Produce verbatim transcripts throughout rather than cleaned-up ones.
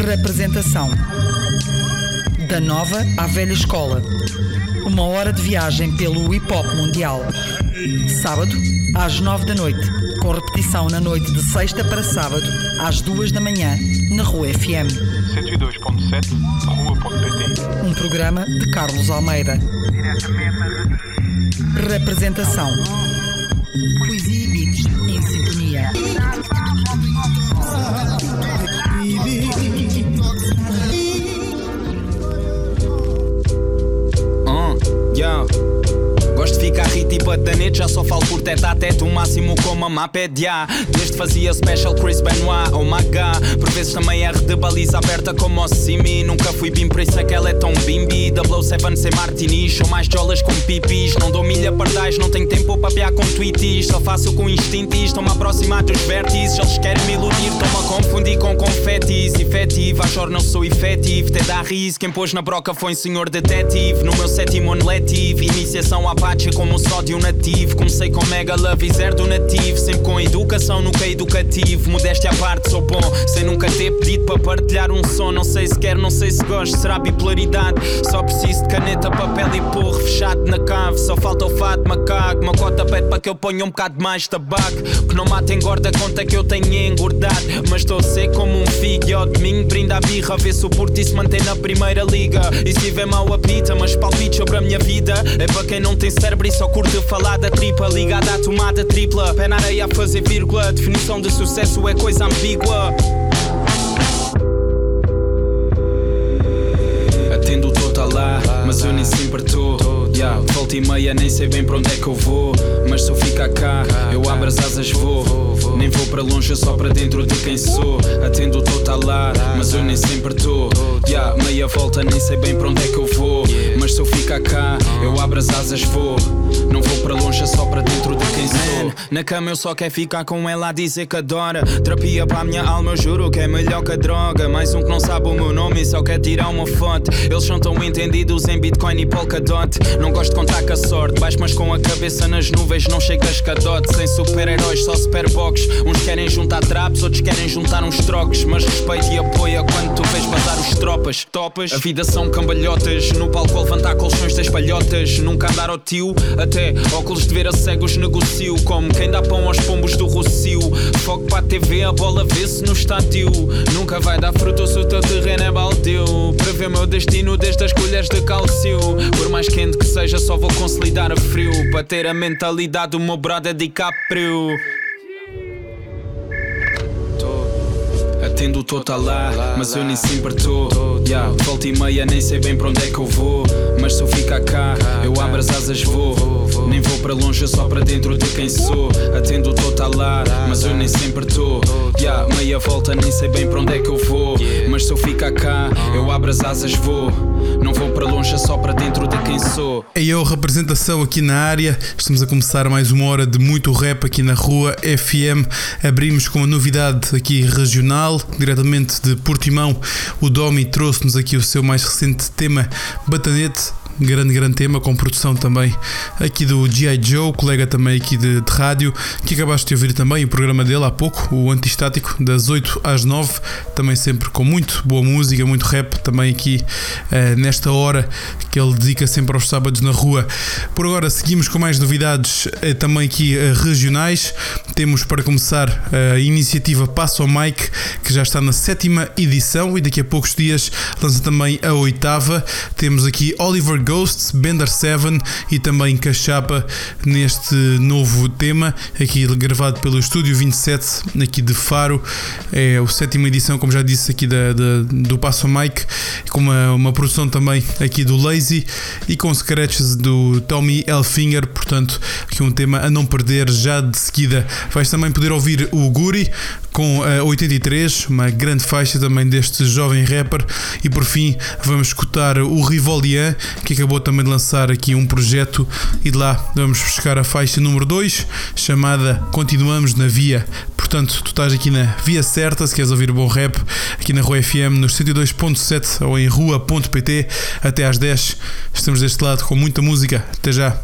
Representação: da nova à velha escola. Uma hora de viagem pelo hip-hop mundial. Sábado, às nove da noite, com repetição na noite de sexta para sábado, às duas da manhã, na Rua F M. cento e dois ponto sete, rua ponto pt. Um programa de Carlos Almeida. Representação: poesia e beats em sintonia. Uh, yeah. Gosto de ficar rir tipo a Danete, já só falo por tete a tete, o máximo como a Mapédia. Desde fazia special Chris Benoit, oh my god. Por vezes também R de baliza aberta como o Simi. Nunca fui bim, por isso é que ela é tão bimbi. double oh sete sem martinis, sou mais jolas com pipis. Não dou milha pardais, não tenho tempo para piar com tweeties. Só faço com instintos, estou-me a aproximar dos vértices. Eles querem me iludir, estão-me a confundir com confetis. Efetivo, achor não sou efetivo. Até dá riso, quem pôs na broca foi um senhor detetive. No meu sétimo ano letivo, iniciação à Apache como sódio nativo. Comecei com mega love e zero donativo. Sempre com educação, nunca educativo. Modéstia à parte, sou bom, sem nunca ter pedido para partilhar um som. Não sei se quero, não sei se gosto, será bipolaridade. Só preciso de caneta, papel e porro fechado na cave. Só falta o fato macaco. Uma cota pede para que eu ponha um bocado mais de tabaco. Que não mata engorda, conta que eu tenho engordado. Mas estou seco como um figo e ao domingo brinda a birra. Vê se o Porto se mantém na primeira liga. E se tiver mal apita, mas palpite sobre a minha vida. É para quem não tem cérebro e só curte falar da tripa. Ligada à tomada tripla, pé na areia a fazer vírgula. Definição de sucesso é coisa ambígua. Atendo o tô, tá lá, mas eu nem sempre tô. Yeah, volta e meia, nem sei bem para onde é que eu vou. Mas se eu ficar cá, eu abro as asas, vou. Nem vou para longe, só para dentro de quem sou. Atendo o tô, tá lá, mas eu nem sempre tô. Yeah, meia volta, nem sei bem para onde é que eu vou. Mas se eu ficar cá, eu abro as asas, vou. Não vou para longe, só para dentro de quem sou. Na cama eu só quero ficar com ela a dizer que adora. Terapia para a minha alma, eu juro que é melhor que a droga. Mais um que não sabe o meu nome e só quer tirar uma foto. Eles são tão entendidos em Bitcoin e Polkadot. Não gosto de contar com a sorte, baixo mas com a cabeça nas nuvens. Não chega a escadote, sem super-heróis, só superbox. Uns querem juntar traps, outros querem juntar uns trocos. Mas respeito e apoio quando tu vês vazar os tropas. Topas, a vida são cambalhotas. No palco a levantar colchões das palhotas. Nunca andar ao tio, até óculos de ver a cegos negocio. Como quem dá pão aos pombos do Rocio. Foco para a T V, a bola vê-se no estádio. Nunca vai dar fruto se o teu terreno é baldio. Prever meu destino desde as colheres de cálcio. Por mais quente que seja, só vou consolidar a frio. Para ter a mentalidade do meu brother DiCaprio. Atendo o tô, tá lá, mas eu nem sempre tô. Yeah, volta e meia, nem sei bem para onde é que eu vou. Mas se eu ficar cá, eu abro as asas, vou. Nem vou para longe, só para dentro de quem sou. Atendo o tô, tá lá, mas eu nem sempre tô. Yeah, meia volta, nem sei bem para onde é que eu vou. Mas se eu ficar cá, eu abro as asas, vou. Não vou para longe, só para dentro de quem sou. É eu, representação aqui na área. Estamos a começar mais uma hora de muito rap aqui na Rua F M. Abrimos com uma novidade aqui regional, diretamente de Portimão. O Domi trouxe-nos aqui o seu mais recente tema, Batanete. Grande, grande tema, com produção também aqui do G I Joe, colega também aqui de, de rádio, que acabaste de ouvir também o programa dele há pouco, o Antistático, das oito às nove, também sempre com muito boa música, muito rap, também aqui uh, nesta hora que ele dedica sempre aos sábados na rua. Por agora seguimos com mais novidades uh, também aqui uh, regionais. Temos para começar a iniciativa Passo ao Mic, que já está na sétima edição e daqui a poucos dias lança também a oitava. Temos aqui Oliver Ghosts, Bender Seven e também Cachapa neste novo tema, aqui gravado pelo Estúdio vinte e sete aqui de Faro. É a sétima edição, como já disse, aqui da, da, do Passo Mic, com uma, uma produção também aqui do Lazy e com scratches do Tommy Elfinger. Portanto, aqui um tema a não perder já de seguida. Vais também poder ouvir o Guri com a oitenta e três, uma grande faixa também deste jovem rapper. E por fim vamos escutar o Rivolian, que acabou também de lançar aqui um projeto, e de lá vamos buscar a faixa número dois, chamada Continuamos na Via. Portanto, tu estás aqui na via certa, se queres ouvir bom rap, aqui na Rua F M, nos cento e dois ponto sete ou em rua ponto pt, até às dez. Estamos deste lado com muita música. Até já.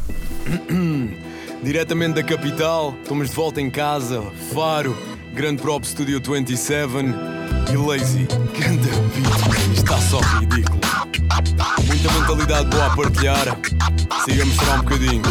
Diretamente da capital, estamos de volta em casa, Faro, grande prop Studio vinte e sete. e lazy. Ganda beat, está só ridículo. Muita mentalidade boa a partilhar. Siga-me mostrar um bocadinho.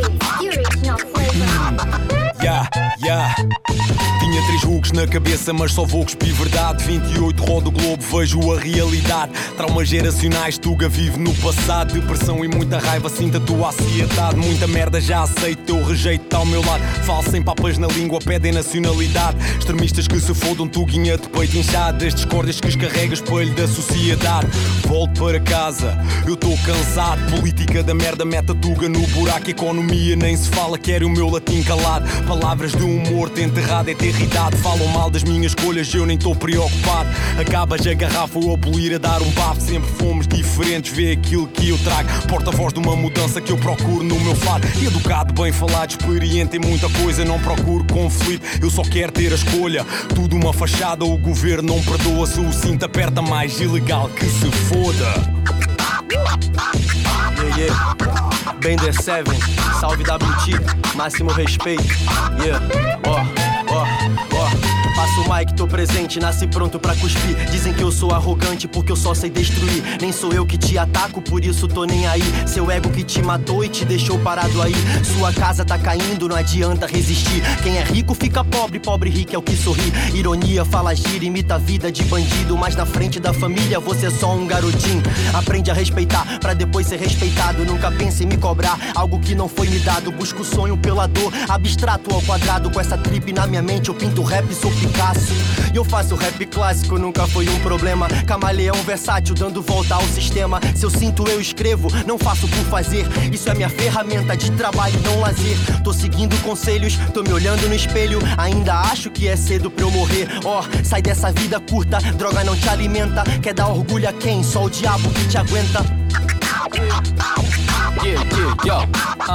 Ya, ya. Tinha três vulgos na cabeça, mas só vou cuspir verdade. vinte e oito rodo o globo, vejo a realidade. Traumas geracionais, Tuga vive no passado. Depressão e muita raiva, sinto a tua ansiedade. Muita merda já aceito, teu rejeito está ao meu lado. Falo sem papas na língua, pedem nacionalidade. Extremistas que se fodam, Tuguinha de peito inchado. Das discórdias que escarrega, espelho da sociedade. Volto para casa, eu estou cansado. Política da merda, mete a Tuga no buraco. Economia nem se fala, quero o meu latim calado. Palavras de um morto enterrado é ter irritado. Falam mal das minhas escolhas, eu nem estou preocupado. Acabas a garrafa ou a polir a dar um bafo. Sempre fomos diferentes, vê aquilo que eu trago. Porta-voz de uma mudança que eu procuro no meu fado. Educado, bem falado, experiente em muita coisa. Não procuro conflito, eu só quero ter a escolha. Tudo uma fachada, o governo não perdoa. Se o cinto aperta, mais ilegal que se foda. Yeah, yeah. Bem der Seven, salve W T, máximo respeito. Yeah, ó, ó, ó. Passo o mic, tô presente, nasci pronto pra cuspir. Dizem que eu sou arrogante porque eu só sei destruir. Nem sou eu que te ataco, por isso tô nem aí. Seu ego que te matou e te deixou parado aí. Sua casa tá caindo, não adianta resistir. Quem é rico fica pobre, pobre rico é o que sorri. Ironia, fala gira, imita a vida de bandido. Mas na frente da família você é só um garotinho. Aprende a respeitar pra depois ser respeitado. Nunca pense em me cobrar algo que não foi me dado. Busco o sonho pela dor, abstrato ao quadrado. Com essa trip na minha mente eu pinto rap, sou Picasso. E eu faço rap clássico, nunca foi um problema. Camaleão versátil, dando volta ao sistema. Se eu sinto, eu escrevo, não faço por fazer. Isso é minha ferramenta de trabalho, não lazer. Tô seguindo conselhos, tô me olhando no espelho. Ainda acho que é cedo pra eu morrer. Ó, oh, sai dessa vida curta, droga não te alimenta. Quer dar orgulho a quem? Só o diabo que te aguenta. Yeah, yeah, yo,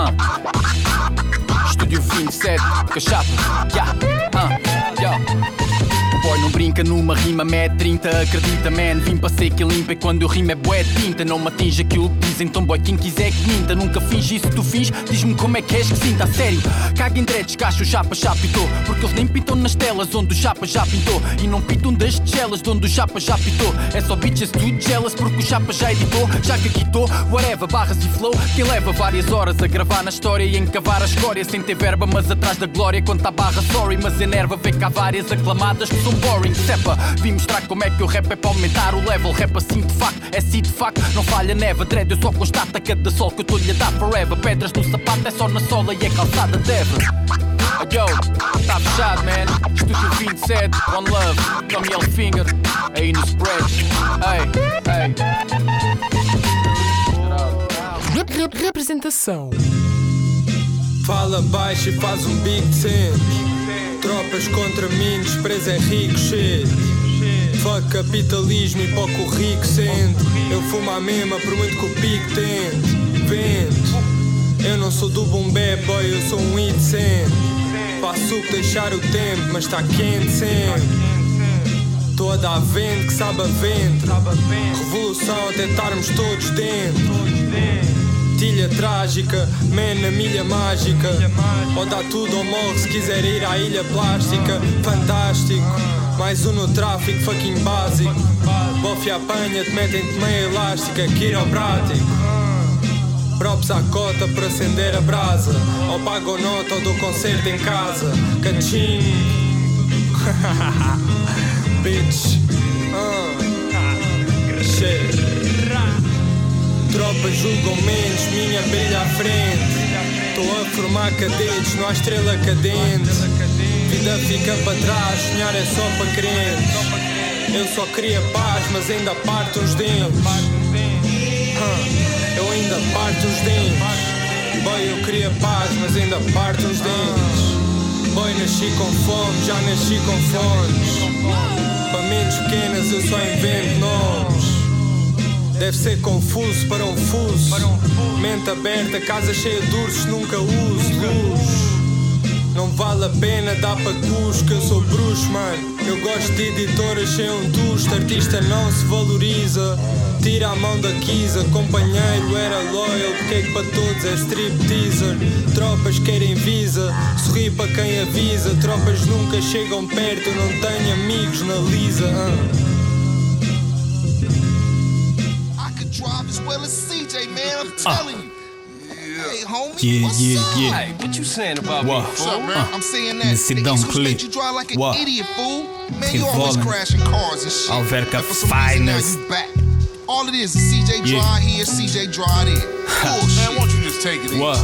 uh. Estúdio vinte e sete, cachapa, yeah, uh, yo. Boy, não brinca numa rima, mete trinta, acredita, man. Vim para ser que limpa e quando eu rimo é bué de tinta. Não me atinge aquilo que dizem, então boy, quem quiser que minta. Nunca finge isso, tu fins, diz-me como é que és que sinta. A sério, caga em dreads, cacho, o chapa já pitou. Porque eles nem pintam nas telas onde o chapa já pintou. E não pintam das gelas de onde o chapa já pitou. É só bitches tudo jealous porque o chapa já editou. Já que quitou, whatever, barras e flow. Quem leva várias horas a gravar na história e encavar a escória. Sem ter verba, mas atrás da glória. Quando tá barra, sorry, mas enerva, vê cá várias aclamadas que são boring, sepa. Vim mostrar como é que o rap é para aumentar o level. Rap assim de facto, é assim de facto. Não falha neva, dread, eu só constato a cada sol que eu tô-lhe a dar forever. Pedras no sapato é só na sola e a calçada deve. Yo, tá fechado, man. Estúdio vinte e sete, One Love, Tommy Elfinger, aí no spread. Ei, ei. Representação. Fala baixo e faz um big ten. Tropas contra mim, desprezo é rico, shit. Fuck capitalismo e pouco rico sente. Eu fumo a mesma por muito que o pico tente. Vento. Eu não sou do bombé, boy, eu sou um hit sempre. Faço o que deixar o tempo, mas tá quente sempre. Tô a dar vento que sabe a vento. Revolução até estarmos todos dentro. Ilha trágica, man na milha mágica. Ou dá tudo ou morre se quiser ir à ilha plástica. Fantástico, mais um no tráfico, fucking básico. Bofe apanha-te, metem-te meia elástica. Quiroprático. Props à cota para acender a brasa. Ou pago nota ou dou concerto em casa. Cachim. Bitch. uh. Shit. Tropas julgam menos, minha brilha à frente. Tô a formar cadetes, não há estrela cadente. Vida fica para trás, sonhar é só para crentes. Eu só queria paz, mas ainda parto os dentes. uh, Eu ainda parto os dentes. Boy, eu queria paz, mas ainda parto os dentes. Boy, nasci com fome, já nasci com fones. Para mentes pequenas eu só invento nomes. Deve ser confuso para um fuso. Mente aberta, casa cheia de ursos, nunca uso luz. Não vale a pena, dá para cusco, que eu sou bruxo, mano. Eu gosto de editoras sem um tusto. Artista não se valoriza. Tira a mão da Kisa, companheiro era loyal. Porque é que para todos é stripteaser. Tropas querem visa, sorri para quem avisa. Tropas nunca chegam perto, eu não tenho amigos na lisa. uh. Rob as well as C J, man. I'm telling you. Hey, homie, Yeah, what's yeah, up? yeah. Hey, what you saying about What? me, What's fool? up, man? Uh, I'm saying that. nesse The dão East Coast clique. made you drive like an What? idiot, fool. Man, Que you always volem. crashing cars and shit. Alverca And for some reason now finest. you back. All it is is C J Yeah. Drive here, C J Drive there. Bullshit. Man, why don't you just take it easy? What?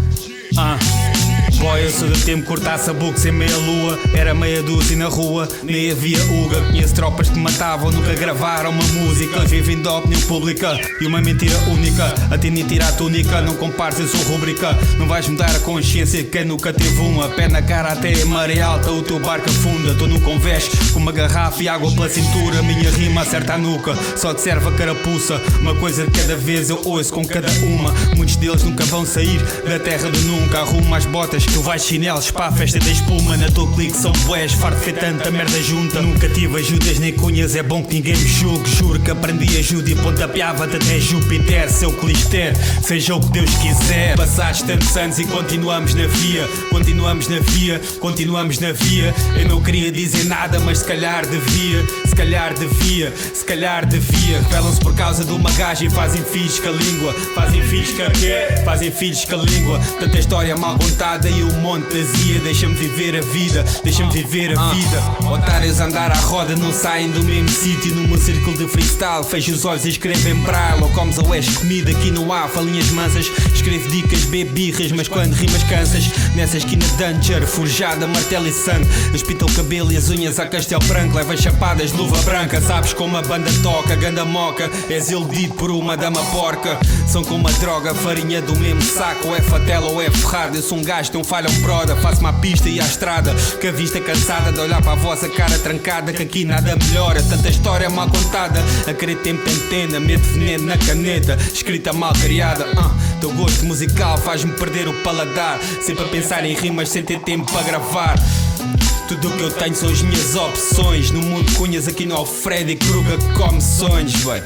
Ah. Boy, eu sou do tempo cortar sabuco sem meia lua. Era meia dúzia na rua, nem havia uga. Conheço tropas que matavam, nunca gravaram uma música. Vivem da opinião pública e uma mentira única. A ti nem tira a túnica, não compares, eu sou rúbrica. Não vais mudar a consciência de quem nunca teve uma. Pé na cara até a maré alta, o teu barco afunda. Estou no convés com uma garrafa e água pela cintura. Minha rima acerta a nuca, só te serve a carapuça. Uma coisa de cada vez eu ouço com cada uma. Muitos deles nunca vão sair da terra do nunca. Arruma as botas, tu vais chinelos para a festa da espuma. Na tua clique são bués, farto de ver tanta merda junta. Nunca tive ajudas nem cunhas, é bom que ninguém me julgue. Juro que aprendi ajuda e pontapeava-te até Júpiter. Seu clister, seja o que Deus quiser. Passados tantos anos e continuamos na via. Continuamos na via, continuamos na via. Eu não queria dizer nada, mas se calhar devia. Se calhar devia, se calhar devia. Revelam-se por causa de uma gaja e fazem filhos com a língua. Fazem filhos com a quê? Fazem filhos com a língua. Tanta história mal contada e um monte de azia. Deixa-me viver a vida, deixa-me viver a vida. Otários a andar à roda não saem do mesmo sítio. No meu círculo de freestyle fecho os olhos e escrevo em braille. Ou comes ou és comida, aqui não há falinhas mansas. Escrevo dicas, bebo birras, mas quando rimas cansas. Nessa esquina Duncher, forjada, martelo e sangue. Espita o cabelo e as unhas a castelo branco. Leva chapadas de luva branca. Sabes como a banda toca, ganda moca. És iludido por uma dama porca. São como a droga, farinha do mesmo saco. Ou é fatela ou é ferrado. Eu sou um gajo, tem um falha um broda. Faço-me à pista e à estrada. Que a vista cansada de olhar para a vossa cara trancada. Que aqui nada melhora, tanta história mal contada. A querer tempo tem tenda, medo veneno na caneta. Escrita mal criada. uh, Teu gosto musical faz-me perder o paladar. Sempre a pensar em rimas sem ter tempo para gravar. Tudo o que eu tenho são as minhas opções. No mundo de cunhas aqui não há o Freddy Krueger que come sonhos, véi.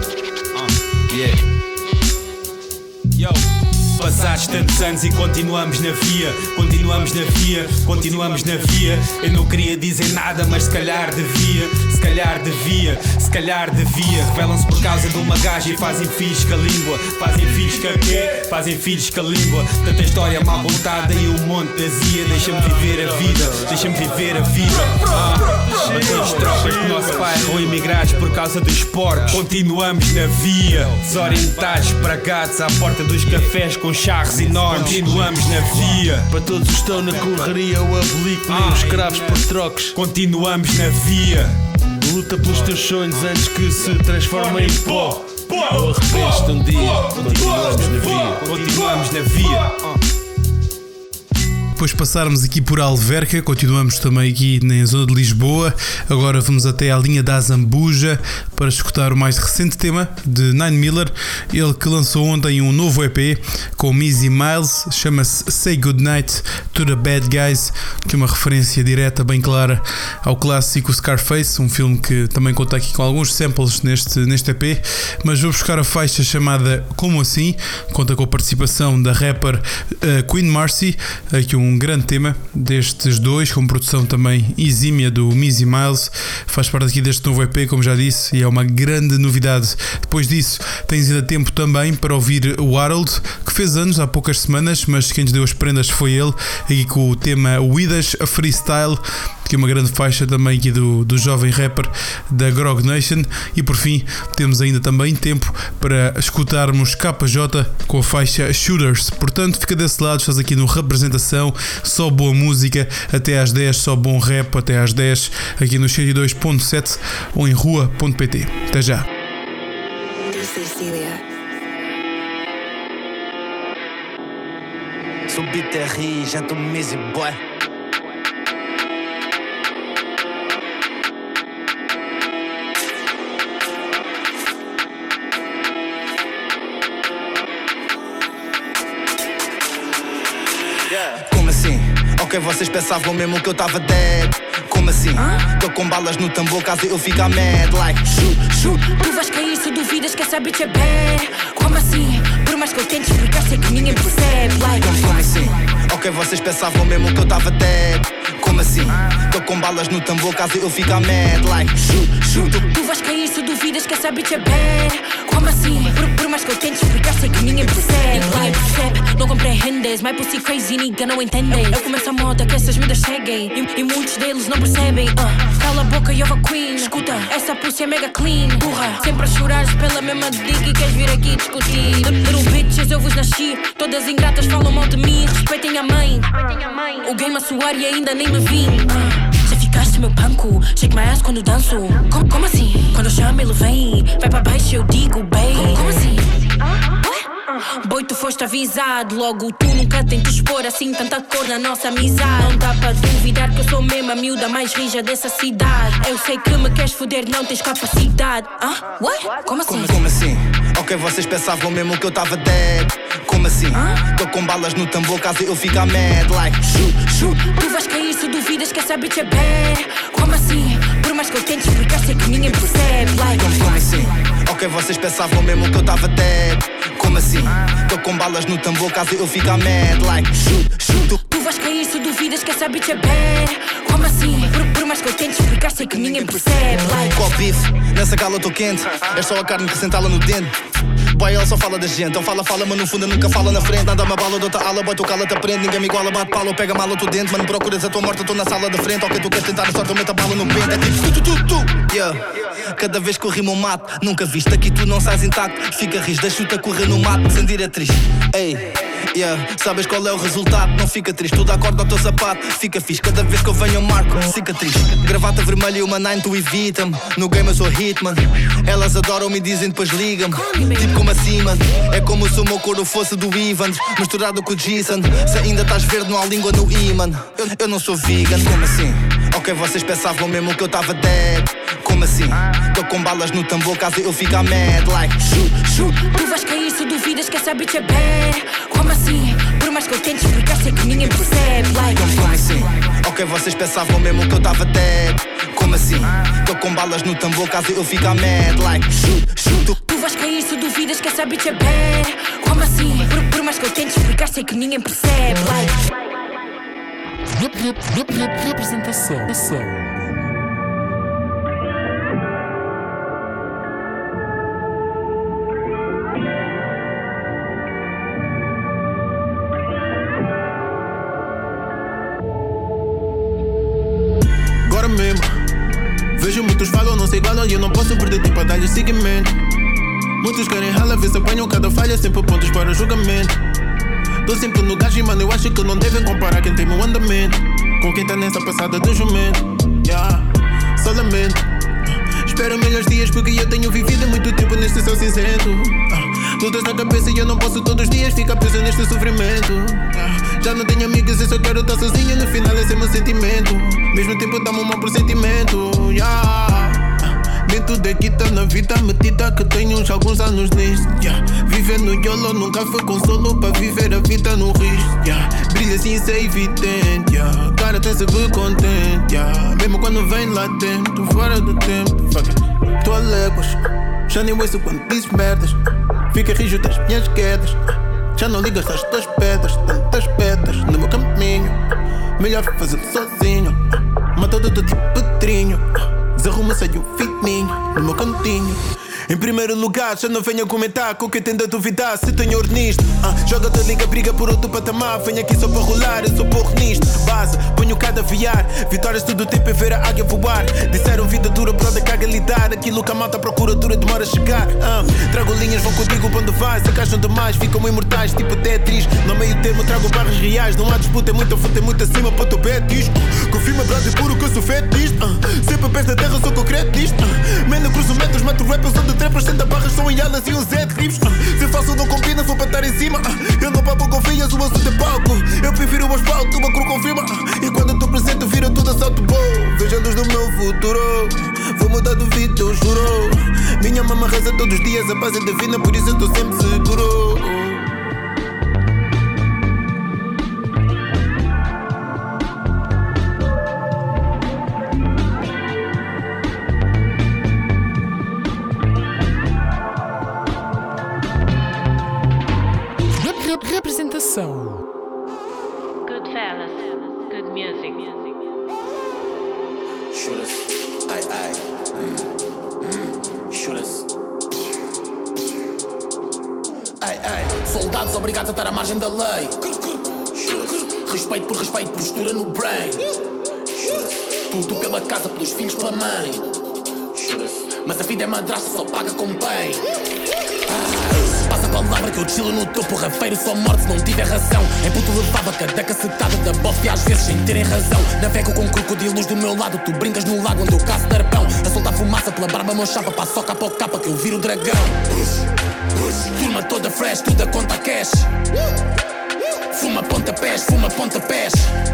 uh, Yeah. Yo. Passados tantos anos e continuamos na via. Continuamos na via, continuamos na via. Eu não queria dizer nada, mas se calhar devia. Se calhar devia, se calhar devia. Revelam-se por causa de uma gaja e fazem filhos com a língua. Fazem filhos com a quê? Fazem filhos com a língua. Tanta história mal contada e um monte de azia. Deixa-me viver a vida, deixa-me viver a vida. ah, Matamos tropas do nosso bairro, imigrados por causa dos porcos. Continuamos na via, desorientados, bragados à porta dos cafés com charros enormes. Continuamos na via. Para todos os que estão na correria, o oblíquo, nem os escravos por trocos. Continuamos na via. Luta pelos teus sonhos antes que se transformem em pó. Ou arrependes-te um dia. Continuamos na via. Continuamos na via. Depois de passarmos aqui por Alverca, continuamos também aqui na zona de Lisboa. Agora vamos até à linha da Zambuja para escutar o mais recente tema de Nine Miller. Ele que lançou ontem um novo E P com Mizzy Miles, chama-se Say Goodnight to the Bad Guys, que é uma referência direta, bem clara, ao clássico Scarface, um filme que também conta aqui com alguns samples neste, neste E P. Mas vou buscar a faixa chamada Como Assim, conta com a participação da rapper uh, Queen Marcy, aqui um um grande tema destes dois, com produção também exímia do Mizzy Miles. Faz parte aqui deste novo E P, como já disse, e é uma grande novidade. Depois disso tens ainda tempo também para ouvir o Harold, que fez anos há poucas semanas, mas quem nos deu as prendas foi ele, aqui com o tema Widas a Freestyle, que é uma grande faixa também aqui do, do jovem rapper da Grog Nation. E por fim temos ainda também tempo para escutarmos K J com a faixa Shooters. Portanto fica desse lado, estás aqui no Representação, só boa música até às dez, só bom rap até às dez, aqui no cento e dois ponto sete ou em rua ponto pt. Até já. Subi terri, já tô Mizzy boy. Como assim? Ok, vocês pensavam mesmo que eu tava dead. Como assim? Tô com balas no tambor caso eu ficar mad. Like, shoot, shoot. Tu vais cair se duvidas que essa bitch é bad. Como assim? Por mais que eu tente explicar, sei que ninguém percebe. Like, como, como assim? Ok, vocês pensavam mesmo que eu tava dead. Como assim? Tô com balas no tambor caso eu ficar mad. Like, shoot, shoot. Tu, tu vais cair se duvidas que essa bitch é bad. Como assim? assim? Por, por mais que eu tente explicar, sei que ninguém percebe. Ninguém percebe, não compreendes. My pussy crazy, nigga, não entendem. Eu começo a moda que essas miúdas seguem e, e muitos deles não percebem. uh, Cala a boca e ouve a queen. Escuta, essa pussy é mega clean. Burra, sempre a chorares pela mesma dica e queres vir aqui discutir. Little bitches, eu vos nasci. Todas ingratas falam mal de mim. Respeitem a mãe. O game a suar e ainda nem me vim. uh, Já ficaste meu panco. Shake my ass quando danço. Como, como assim? Quando eu chamo ele vem. Vai pra baixo eu digo bem. Como, como assim? Boy, tu foste avisado. Logo tu nunca tentes expor assim tanta cor na nossa amizade. Não dá pra duvidar que eu sou mesmo a miúda mais rija dessa cidade. Eu sei que me queres foder, não tens capacidade. Ah? What? Como assim? Como, como assim? Ok, vocês pensavam mesmo que eu tava dead. Como assim? Ah? Tô com balas no tambor caso eu ficar mad. Like, shoot, shoot. Tu vais cair se duvidas que essa bitch é bad. Como assim? Por mais que eu tente explicar, sei que ninguém percebe. Like, como, como assim? Ok, vocês pensavam mesmo que eu tava dead. Como assim? Tô com balas no tambor caso eu ficar mad. Like, shoot, shoot. Tu, tu vais cair se duvidas que essa bitch é bad. Como assim? Por, por mais que eu tente explicar, sei que ninguém percebe. Like, qual bife? Nessa gala eu tô quente. É só a carne que sentá-la no dente. Boy, ela só fala da gente. Ele fala, fala, mas no fundo nunca fala na frente. Nada uma bala de outra ala, boy, tu cala, te aprende. Ninguém me iguala, bate pala, ou pega mala, tu dentro. Mano, procuras a tua morte, eu tô na sala da frente. Ok, tu queres tentar a sorte, eu meto a bala no pente. É tipo tu, tu, tu, tu. Yeah. Cada vez que eu rimo mato, nunca viste aqui tu não sais intacto. Fica ris, deixa-te a correr no mato, sem diretriz. Ei, yeah, sabes qual é o resultado? Não fica triste, tudo acorda ao teu sapato. Fica fixe, cada vez que eu venho eu marco cicatriz. Gravata vermelha e uma nine, tu evita-me. No game eu sou hitman. Elas adoram-me e dizem depois liga-me. Tipo como assim, mano. É como se o meu coro fosse do Evans misturado com o Jason. Se ainda estás verde não há língua no imã. eu, eu não sou vegan, como assim? Ok, vocês pensavam mesmo que eu tava dead. Como assim? Tô com balas no tambor caso eu ficar mad. Like, shoot, shoot. Tu vais cair se duvidas que essa bitch é bad. Como assim? Por mais que eu tente explicar, sei que ninguém percebe. Like, como, como assim? Ok, vocês pensavam mesmo que eu tava dead. Como assim? Tô com balas no tambor caso eu ficar mad. Like, shoot, shoot. Tu, tu vais cair se duvidas que essa bitch é bad. Como assim? Por, por mais que eu tente explicar, sei que ninguém percebe. Like, representação. Agora mesmo vejo muitos falam, não se igualam e eu não posso perder tempo a dar-lhes seguimento. Muitos querem rala, ver se apanham cada falha, sempre pontos para julgamento. Tô sempre no gajo e mano, eu acho que não devem comparar quem tem meu andamento com quem tá nessa passada do jumento. Yeah, só lamento. Espero melhores dias porque eu tenho vivido muito tempo neste céu cinzento. uh, Lutas na cabeça e eu não posso todos os dias ficar preso neste sofrimento. uh, Já não tenho amigos e só quero estar sozinho. No final esse é meu sentimento. Mesmo tempo dá-me um mau pressentimento. Yeah. Dentro daqui tá na vida metida que tenho já alguns anos nisto. Yeah. Viver no YOLO nunca foi consolo para viver a vida no risco. Yeah. Brilha assim, isso é evidente. Yeah. Cara tem sempre contente. Yeah. Mesmo quando vem lá dentro, fora do tempo. Fuck it. Tô a léguas, já nem ouço quando dizes merdas. Fica rijo das minhas quedas. Já não ligas às tuas pedras. Tantas pedras no meu caminho. Melhor fazer sozinho. Matou todo tipo de trinho. Desarruma, sai um fininho no meu cantinho. Em primeiro lugar, já não venha comentar com quem tende a duvidar se tenho ouro nisto. uh, Joga-te, liga, briga por outro patamar. Venho aqui só para rolar, eu sou porro nisto. Base, ponho cada viar. Vitórias todo o tempo é ver a águia voar. Disseram vida dura, brother, caga lidar. Aquilo que a malta procura dura, demora a chegar. uh, Trago linhas, vão contigo quando vais. Se encaixam demais, ficam imortais, tipo Tetris. No meio termo trago barras reais. Não há disputa, é muita fruta, é muito acima para o teu betis. uh, Confirma, brother, puro que eu sou fetiche. uh, Sempre pés da terra, sou concreto nisto. uh, Mendo cruzo metros, mato rappers onde trappers senta barras, são em alas e um Z de clips. uh, Se faço não combina, vou para estar em cima. uh, Eu não papo com filhas, o assunto é palco. Eu prefiro o meu espalto, uma cor confirma. uh, E quando eu tô presente, vira tudo assalto bom. Vejo a luz do meu futuro. Vou mudar de vida, eu juro. Minha mama reza todos os dias, a paz é divina, por isso eu tô sempre seguro. Representação. Good fellas, good music. Shooters, ai ai, mm. Mm. Shooters. Soldados obrigados a estar à margem da lei. Respeito por respeito, postura no brain. Tudo pela casa, pelos filhos, pela mãe. Mas a vida é madrasta, só paga com bem. ah, Passa a palavra que eu chilo no topo. Rafeiro só morte se não tiver razão. Em puto levava cada cacetada da bofe às vezes sem terem razão. Navego com crocodilos do meu lado. Tu brincas no lago onde eu caço tarpão. A soltar fumaça pela barba meu chapa. Passo capa ao capa que eu viro o dragão. Turma toda fresh, tudo a conta cash. Fuma pontapés, fuma pontapés.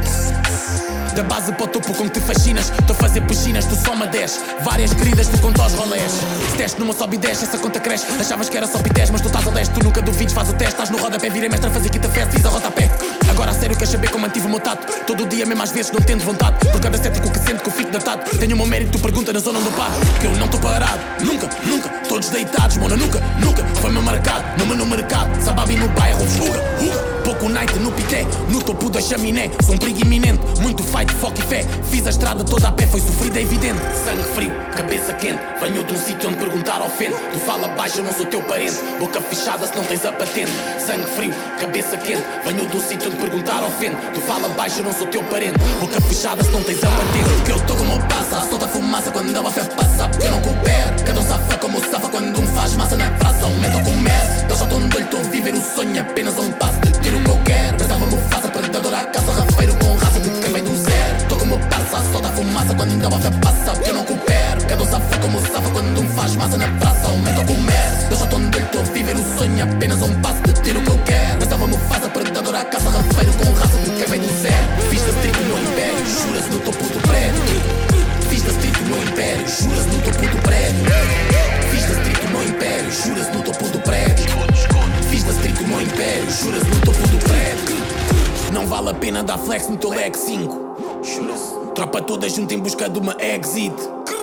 Da base para o topo como te fascinas. Tô a fazer piscinas, tu só me dez. Várias queridas, tu conta aos rolés. Se teste numa sobe e desce, essa conta cresce. Achavas que era só pités, mas tu estás a leste. Tu nunca duvides, faz o teste. Estás no rodapé, virei mestre a fazer quinta festa. Fiz a rodapé. Agora a sério queres saber como mantive o meu tato. Todo dia, mesmo às vezes, não tendo vontade. Por cada cético que sente que eu fico datado. Tenho o meu mérito, tu pergunta na zona onde eu paro. Que eu não tô parado, nunca, nunca. Todos deitados, mona, nunca, nunca. Foi-me marcado, nome no mercado. Sababi no bairro, fuga, fuga. Pouco night no pité, no topo da chaminé. Sou um perigo iminente, muito fight, foco e fé. Fiz a estrada toda a pé, foi sofrida, é evidente. Sangue frio, cabeça quente. Venho de um sítio onde perguntar ofende. Tu fala baixo, eu não sou teu parente. Boca fechada se não tens a patente. Sangue frio, cabeça quente. Venho de um sítio onde perguntar ofende. Tu fala baixo, eu não sou teu parente. Boca fechada se não tens a patente. Que eu tô como passa, solta fumaça quando a fé passa. Porque eu não coopero, cada um safa como safa. Quando um faz massa na praça, aumenta o comércio. Eu só tô no olho, tô a viver o sonho apenas a um passo de ter o que eu quero. Pensava-me faça, predador à caça, rafeiro com raça de quem vem do zero. Tô como passa, solta fumaça quando ainda a fé passa. Porque eu não coopero, cada um safa como safa. Quando um faz massa na praça, aumenta o comércio. Eu só tô no olho, tô a viver o sonho apenas a um passo de ter o que eu quero. Pensava-me faça, predador à caça, rafeiro com raça de quem vem do zero. Fiz da street no império, juras no topo do prédio. Fiz da street no império, juras no topo do prédio. Fiz da street no império, juras no topo do prédio. Fiz da street no império, juras no topo do prédio. Não vale a pena dar flex no teu leg cinco. Tropa toda junto em busca de uma exit.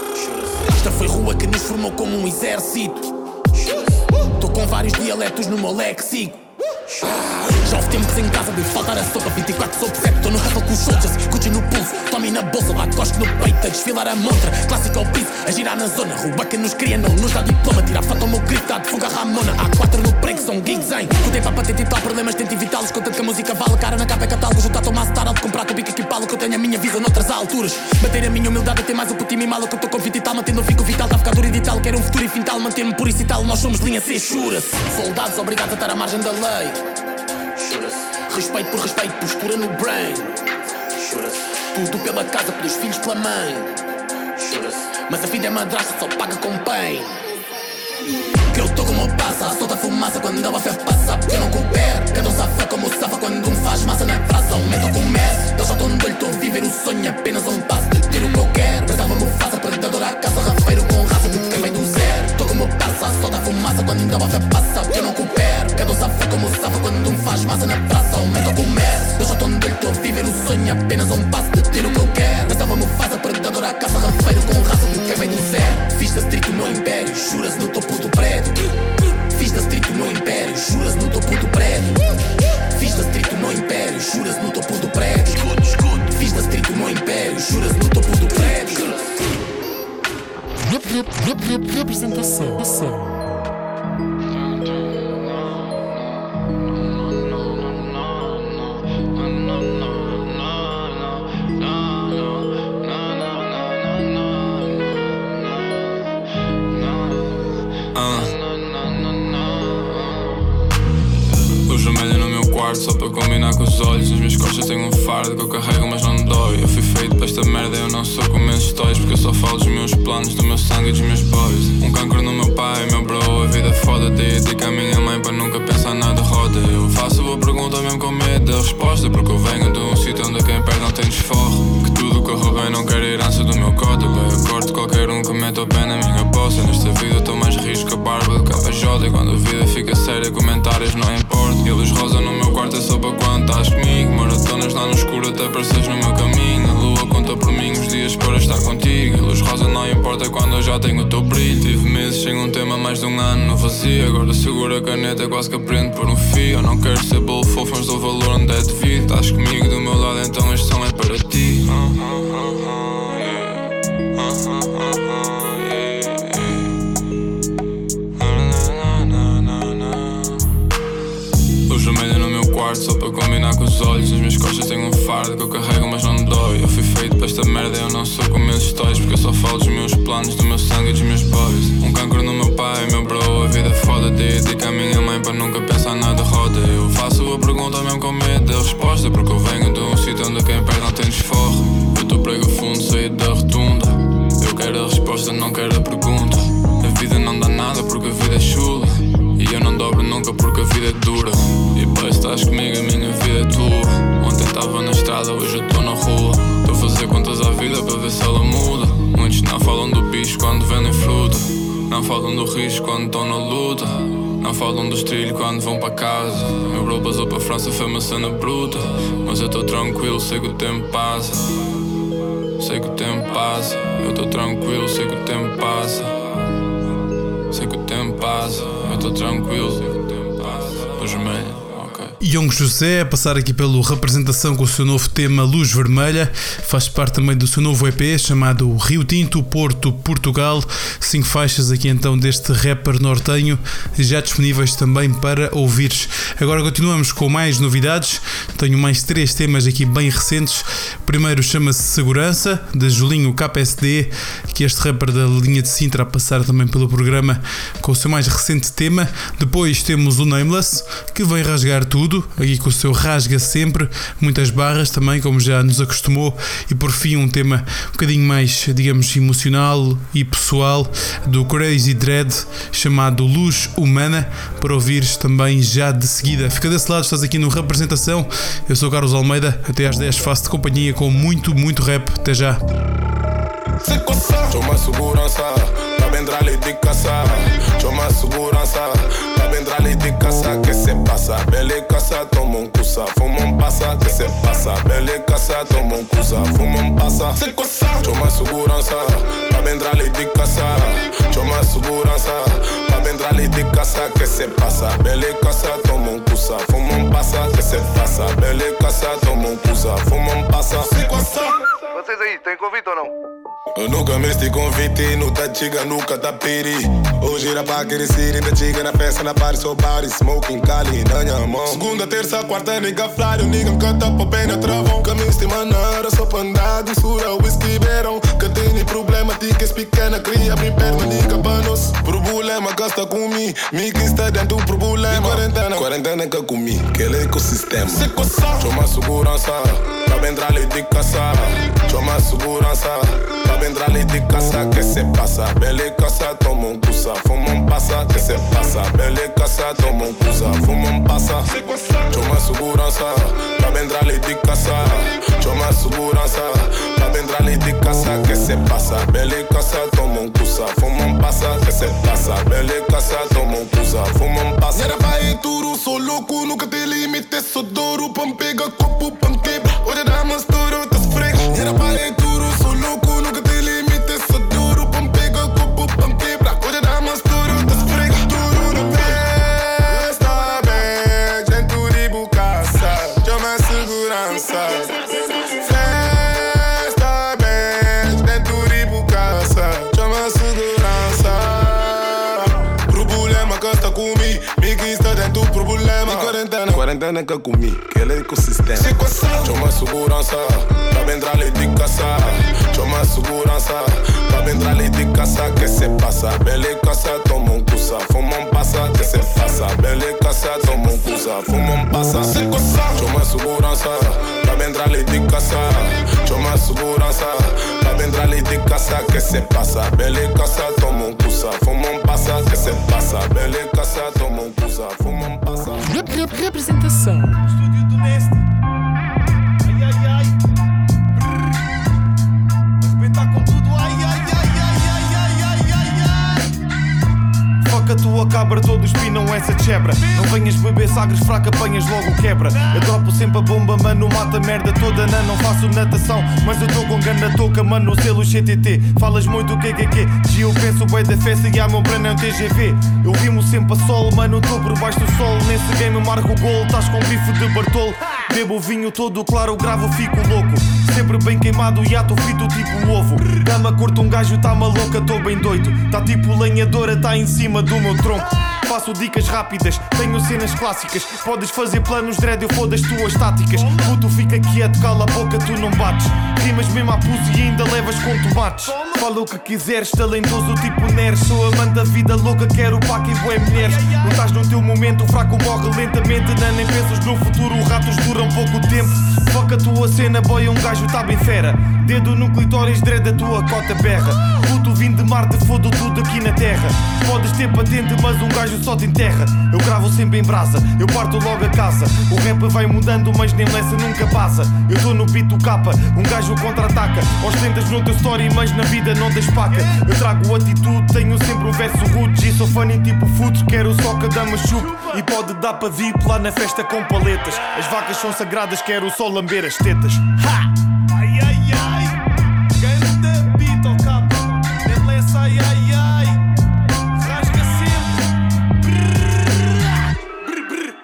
Esta foi rua que nos formou como um exército. Tô com vários dialetos no meu léxico. Já houve tempos em casa de faltar a sopa. Vinte e quatro sobre sete, tô no hustle com os soldiers. Gucci no pulso, tome na bolsa, Lacoste no peito. A desfilar a montra, clássico ao piso. A girar na zona, rua que nos cria não nos dá diploma. Tirar foto ao meu grito, tá de fuga Ramona. Há quatro no prego, são gigs em contei para patente e tal, problemas tento evitá-los. Contanto que a música vale, cara na capa é catálogo. Juntar tão massa, tarde de comprar, com bico equipá-lo. Que eu tenho a minha visão noutras alturas. Bater a minha humildade, ter mais o putinho e malo. Que eu tô com vinte e tal, mantendo o fico vital. Tá a ficar duro e digital, quero um futuro e fintal. Manter-me por isso e tal, nós somos linha C, chura-se. Soldados obrigados a estar à margem da lei. Respeito por respeito, postura no brain. Tudo pela casa, pelos filhos, pela mãe. Mas a vida é madrasta, só paga com bem. Que eu tô como passa, solta fumaça quando a fé passa. Porque eu não coopero, cada um safa como safa. Quando um faz massa na praça, aumenta o comércio. Eu só tô no olho, tô a viver o sonho apenas a um passo de ter o que eu quero. Pensava-me faça, predador à caça, rafeiro com raça de quem vem do zero. Tô como passa, solta fumaça quando a fé passa. Porque eu não coopero, cada um safa como safa. Quando um faz massa na praça, aumenta o comércio. Eu só tô no olho, tô a viver o sonho apenas a um passo de ter o que eu quero. Pensava-me faça, predador à caça, rafeiro com raça de quem vem do zero. Fiz da street o meu império, juras no topo do prédio. Fiz da street o meu império, juras no topo do prédio. Fiz da street o meu império, juras no topo do prédio. Fiz da street o meu império, juras no topo do prédio. Representação. Só para combinar com os olhos. As minhas costas têm um fardo que eu carrego mas não dói. Eu fui feito para esta merda, eu não sou como esses toys. Porque eu só falo dos meus planos, do meu sangue e dos meus boys. Um cancro no meu pai, meu bro, a vida foda-te. E digo à minha mãe para nunca pensar nada roda. Eu faço a boa pergunta mesmo com medo da resposta. Porque eu venho de um sítio onde quem perde não tem desforro. Que tudo corre bem, não quero herança do meu código. Eu corto qualquer um que meta o pé na minha bolsa. Nesta vida estou mais risco que a barba do K J. E quando a vida fica séria, comentários não importa. E a luz rosa no meu quarto é só para quando estás comigo. Maratonas lá no escuro até apareces no meu caminho. A lua conta por mim os dias para estar contigo. A luz rosa não importa quando eu já tenho o teu brilho. Tive meses sem um tema, mais de um ano no vazio. Agora seguro a caneta, quase que aprendo por um fio. Eu não quero ser bolo fofo, mas dou valor onde é devido. Estás comigo do meu lado, então este som é para ti. uh, uh, uh, uh, yeah. uh, uh, uh, uh, yeah. para combinar com os olhos. As minhas costas têm um fardo que eu carrego mas não dói. Eu fui feito para esta merda, eu não sou como esses toys. Porque eu só falo dos meus planos, do meu sangue e dos meus boys. Um cancro no meu pai, meu bro, a vida é foda. Dedica a minha mãe para nunca pensar nada roda. Eu faço a pergunta mesmo com medo da resposta, porque eu venho de um sítio onde quem perde não tem desforro. Eu tô prego fundo, saí da rotunda. Eu quero a resposta, não quero a pergunta. A vida não dá nada porque a vida é chula. E eu não dobro nunca porque a vida é dura. E pai, estás comigo, a minha vida é tua. Ontem estava na estrada, hoje eu estou na rua. Estou a fazer contas à vida para ver se ela muda. Muitos não falam do bicho quando vendem fruta. Não falam do risco quando estão na luta. Não falam dos trilhos quando vão para casa. Meu bro passou para a França, foi uma cena bruta. Mas eu estou tranquilo, sei que o tempo passa. Sei que o tempo passa. Eu estou tranquilo, sei que o tempo passa. Sei que o tempo passa. Eu estou tranquilo, sei que o tempo passa. Luz vermelha. Young José a passar aqui pelo Representação com o seu novo tema Luz Vermelha. Faz parte também do seu novo E P chamado Rio Tinto, Porto, Portugal. Cinco faixas aqui então deste rapper nortenho, já disponíveis também para ouvires. Agora continuamos com mais novidades. Tenho mais três temas aqui bem recentes. O primeiro chama-se Segurança, de Julinho K S D, que este rapper da linha de Sintra a passar também pelo programa com o seu mais recente tema. Depois temos o Nameless, que vem rasgar tudo, aqui com o seu rasga sempre, muitas barras também, como já nos acostumou. E por fim um tema um bocadinho mais, digamos, emocional e pessoal, do Crazy Dread, chamado Luz Humana, para ouvires também já de seguida. Fica desse lado, estás aqui no Representação. Eu sou o Carlos Almeida, até às dez faço-te companhia com muito, muito rap. Até já. Chama segurança, para entrar ali de caça. Chama segurança, para entrar ali de caça. Que se passa, bele caça, toma um cusa. Fuma um passa, que se passa, bele caça, toma um cusa. Fuma um passa. Chama segurança, para entrar ali de caça. Chama segurança, para entrar ali de caça. Que se passa, bele caça, toma um cusa. Fuma um passa, que se passa, bele caça, toma um cusa. Fuma um passa. Vocês aí, tem convite ou não? Eu nunca me este convite, não tá chiga, nunca tá piri. Hoje era pra crescer, ainda chiga na festa, na party, so party, smoking, cali, na minha mão. Segunda, terça, quarta, nigga fly, o nigga me canta pra bem na travão. Caminhos de manara, só pra andar, doçura, whisky, beirão. Que tem problema, tickets pequena, cria, me perna, nigga, panos. Problema, gasta com mim, me que está dentro do problema. Quarentena, quarentena que comi, aquele ecossistema. Chama segurança, pra entrar ali de caça. Chama segurança, pra entrar ali de caça. Que se passa, bele caça, toma um cusa. Fuma um passa, que se passa, bele caça, toma um cusa. Fuma um passa. Chama segurança, pra entrar ali de caça. Chama segurança, pra entrar ali de caça. Que se passa, bele caça, toma um cusa. Fuma um passa, que se passa, bele caça, toma um cusa. Fuma um passa. Era pra ir duro, sou louco, nunca te limite, sou duro. Pam pega copo, pam quebra. Hoje dá mais duro, tá esfrega. Era pra ir duro, sou louco, nunca te limite, sou duro. Pam pega copo, pam quebra. Hoje dá mais duro, tá esfrega. Duro na festa, bem, dentro de bucaça. Chama segurança. Festa, bem, dentro de bucaça. Chama segurança. Problema que está comigo, me que está dentro do problema. Quarentena, quarentena que comi, que ele é ecossistema. Chama segurança, pra entrar ali de caça. Chama segurança, pra entrar ali de caça. Que se passa, bele caça, toma um cusa. Fuma um passa, que se passa, bele caça, toma um cusa. Fuma um passa. Chama segurança, pra entrar ali de caça. Chama segurança, pra entrar ali de caça. Que se passa, bele caça, toma um cusa. Fuma um passa, que se passa, bele caça, toma um cusa. Fuma um passa. Representação. Estúdio do Neste. Ai, ai, ai. Arrebentar com tudo. Ai, ai, ai, ai, ai, ai, ai, ai, ai. Foca a tua cabra, todos pinam essa chebra. Não venhas beber sagres fraca, apanhas logo quebra. Eu dropo sempre a bomba, mano, mata a merda toda. Não, não faço natação, mas eu tô com gana touca, mano, selo C T T. Falas muito o que que que? Se eu penso bem da festa e há meu plano é um T G V. Eu rimo sempre a sol, mano, tô por baixo do sol. Nesse game eu marco o gol, estás com bife de Bartolo. Bebo o vinho todo claro, gravo, fico louco. Sempre bem queimado e ato frito tipo ovo. Dama curto um gajo, tá maluca, tô bem doido. Tá tipo lenhadora, tá em cima do meu tronco. Faço dicas rápidas, tenho cenas clássicas. Podes fazer planos dread, eu fodo as tuas táticas. Puto, fica quieto, cala a boca, tu não bates. Rimas mesmo à pulso e ainda levas com tomates. Fala o que quiseres, talentoso tipo Neres. Sou amante da vida louca, quero paca e bué mulheres. Não estás no teu momento, o fraco morre lentamente. Não nem pensas no futuro, ratos duram pouco tempo. Foca a tua cena, boy, um gajo tá bem fera. Dedo no clitóris, dread a tua cota berra. Puto, vim de Marte, fodo tudo aqui na terra. Podes ter patente, mas um gajo só te enterra. Eu gravo sempre em brasa, eu parto logo a casa. O rap vai mudando, mas nem lessa nunca passa. Eu tô no beat do capa, um gajo contra-ataca. Ostentas no teu story, mas na vida não tens paca. Eu trago atitude, tenho sempre um verso rude. E sou funny tipo futs, quero só que a dama chupe. E pode dar para vir lá na festa com paletas. As vacas são sagradas, quero só lamber as tetas. Ha! Ai, ai, ai. Ganda beat, oh capa. Nem lessa, ai, ai, ai. Rasga sempre. Brrr, brrr, brrr.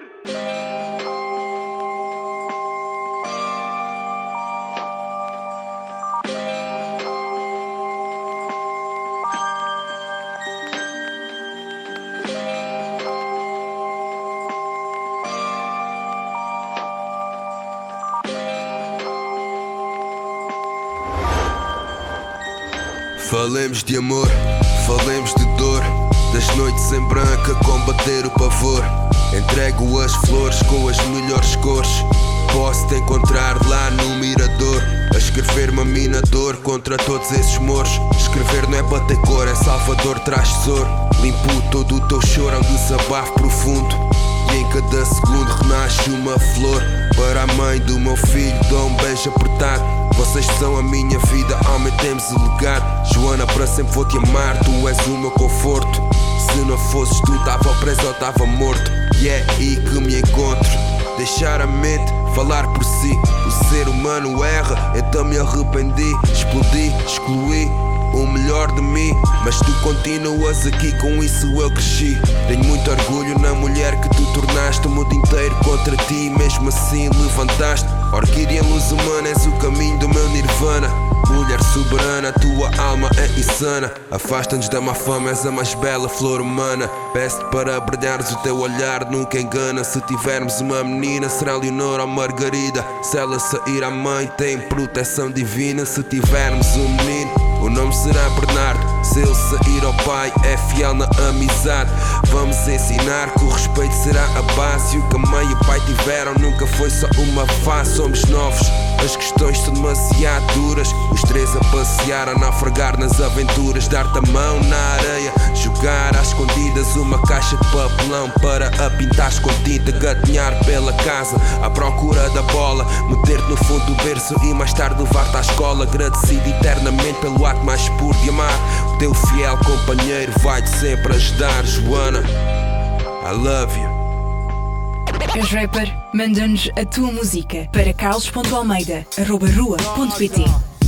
Falemos de amor, falemos de dor, das noites em branca combater o pavor. Entrego as flores com as melhores cores. Posso te encontrar lá no mirador, a escrever-me a mina dor contra todos esses moros. Escrever não é bater cor, é Salvador traz tesouro. Limpo todo o teu choro, é um desabafo profundo. E em cada segundo renasce uma flor. Para a mãe do meu filho dou um beijo apertado. Vocês são a minha vida, aumentemos o legado. Joana, para sempre vou te amar, tu és o meu conforto. Se não fosses tu, tava preso ou tava morto. E é aí que me encontro. Deixar a mente falar por si. O ser humano erra, então me arrependi. Explodi, excluí o melhor de mim, mas tu continuas aqui, com isso eu cresci. Tenho muito orgulho na mulher que tu tornaste. O mundo inteiro contra ti, mesmo assim levantaste. Orquídea luz humana, és o caminho do meu nirvana. Mulher soberana, tua alma é insana. Afasta-nos da má fama, és a mais bela flor humana. Peço-te para brilhares, o teu olhar nunca engana. Se tivermos uma menina, será Leonor ou Margarida. Se ela sair à mãe, tem proteção divina. Se tivermos um menino, o nome será Bernardo. Se ele sair ao pai, é fiel na amizade. Vamos ensinar que o respeito será a base. E o que a mãe e o pai tiveram nunca foi só uma fase. Somos novos, as questões são demasiado duras. Os três a passear, a naufragar nas aventuras. Dar-te a mão na areia, jogar às escondidas uma caixa de papelão para a pintares com tinta. Gatinhar pela casa à procura da bola, meter-te no fundo do berço e mais tarde levar-te à escola. Agradecido eternamente pelo ato mais puro de amar. O teu fiel companheiro vai-te sempre ajudar. Joana, I love you. És rapper? Manda-nos a tua música para carlos ponto almeida arroba rua ponto pt.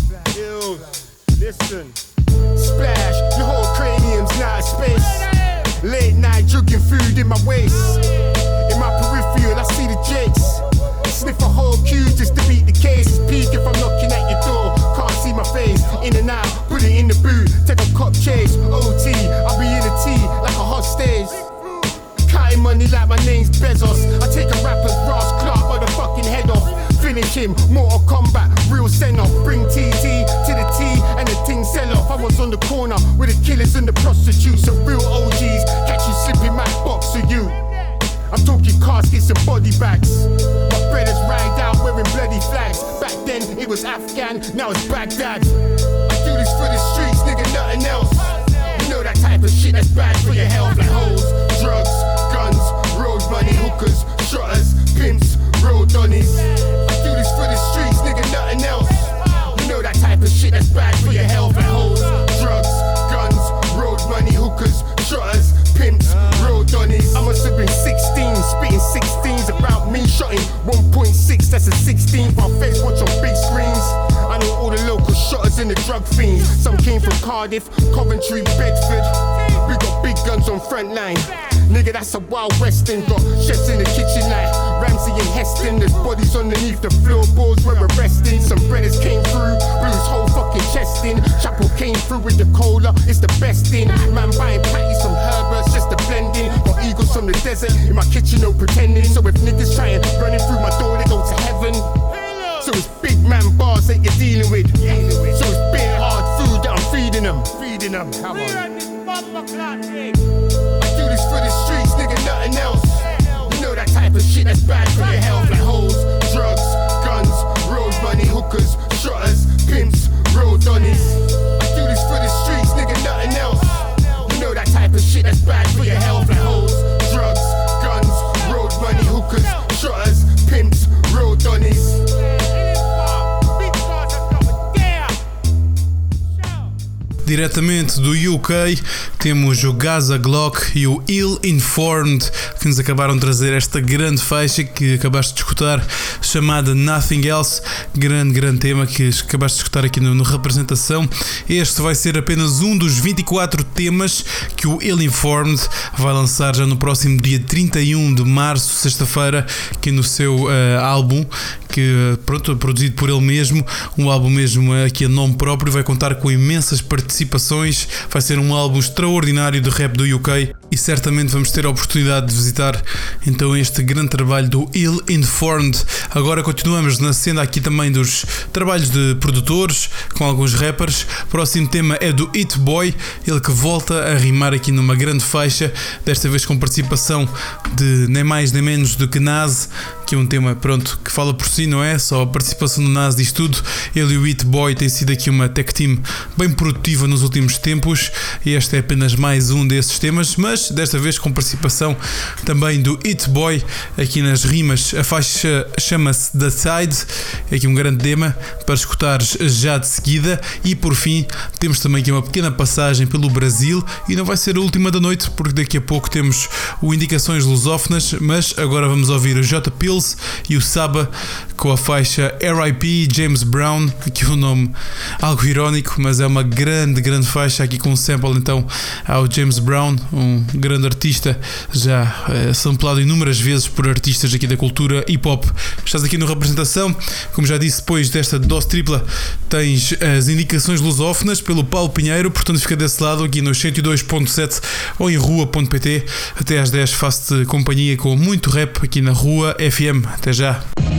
Listen, splash, your whole cranium's not space. Late night drinking food in my waist. In my peripheral, I see the jakes. Sniff a whole queue just to beat the case. Peek if I'm knocking at your door, can't see my face. In and out, put it in the boot, take a cop chase. O T, I'll be in a T like a hostage. Counting money like my name's Bezos. I take a rapper's Ross Clark by the fucking head off. Finish him, Mortal Kombat, real send off. Bring T T to the T and the ting sell off. I was on the corner with the killers and the prostitutes. Some real O Gs, catch you slipping my box of you. I'm talking caskets and body bags. My brothers ride out wearing bloody flags. Back then it was Afghan, now it's Baghdad. I do this for the streets, nigga, nothing else. You know that type of shit that's bad for your health. Like hoes, drugs, guns, road money, hookers, shotters, pimps, road donnies. I do this for the streets, nigga, nothing else. You know that type of shit that's bad for your health. Like hoes, drugs, guns, road money, hookers, shotters, pimps, road donnies. I must have been sixteen, spitting sixteens about me shotting one point six, that's a sixteenth. Our face watch on big screens. I know all the local shotters and the drug fiends. Some came from Cardiff, Coventry, Bedford. We got big guns on front line. Nigga, that's a Wild Western. Got chefs in the kitchen like Ramsey and Heston. There's bodies underneath the floorboards where we're resting. Some brothers came through, blew his whole fucking chest in. Chapel came through with the cola, it's the best in. Man buying patties from Herbert's just a blend in. from the desert. In my kitchen, no pretending. So if niggas try and running through my door, they go to heaven. So it's big man bars that you're dealing with. So it's big hard food that I'm feeding them. Feeding them. Come on. I do this for the streets, nigga, nothing else. You know that type of shit that's bad for your health, like hoes, drugs, guns, road money, hookers, shotters, pimps, road donnies. I do this for the streets, nigga, nothing else. You know that type of shit that's bad for your health, like hoes, drugs, guns, road money, hookers, shotters, pimps, road donnies. Diretamente do U K temos o Gaza Glock e o Ill Informed, que nos acabaram de trazer esta grande faixa que acabaste de escutar, chamada Nothing Else. Grande, grande tema que acabaste de escutar aqui no, no Representação. Este vai ser apenas um dos vinte e quatro temas que o Ill Informed vai lançar já no próximo dia trinta e um de março, sexta-feira, aqui no seu uh, álbum, que pronto, produzido por ele mesmo, um álbum mesmo aqui a nome próprio, vai contar com imensas participações, vai ser um álbum extraordinário de rap do U K e certamente vamos ter a oportunidade de visitar então este grande trabalho do Ill Informed. Agora continuamos na cena aqui também dos trabalhos de produtores com alguns rappers. O próximo tema é do Hit Boy, ele que volta a rimar aqui numa grande faixa, desta vez com participação de nem mais nem menos do que Nas, que é um tema pronto que fala por si, não é? Só a participação do Nas diz tudo. Ele e o Hit Boy têm sido aqui uma tech team bem produtiva nos últimos tempos e este é apenas mais um desses temas, mas desta vez com participação também do Hit Boy aqui nas rimas. A faixa chama-se The Side, é aqui um grande tema para escutares já de seguida. E por fim temos também aqui uma pequena passagem pelo Brasil e não vai ser a última da noite porque daqui a pouco temos o Indicações Lusófonas, mas agora vamos ouvir o J Pills e o Saba com a faixa R I P James Brown, aqui um nome algo irónico, mas é uma grande, grande faixa aqui com um sample então ao James Brown, um grande artista já é, samplado inúmeras vezes por artistas aqui da cultura hip hop. Estás aqui no Representação, como já disse, depois desta dose tripla tens as Indicações Lusófonas pelo Paulo Pinheiro, portanto fica desse lado aqui no cento e dois ponto sete ou em rua ponto pt. Até às dez faço-te companhia com muito rap aqui na Rua F M. Até já.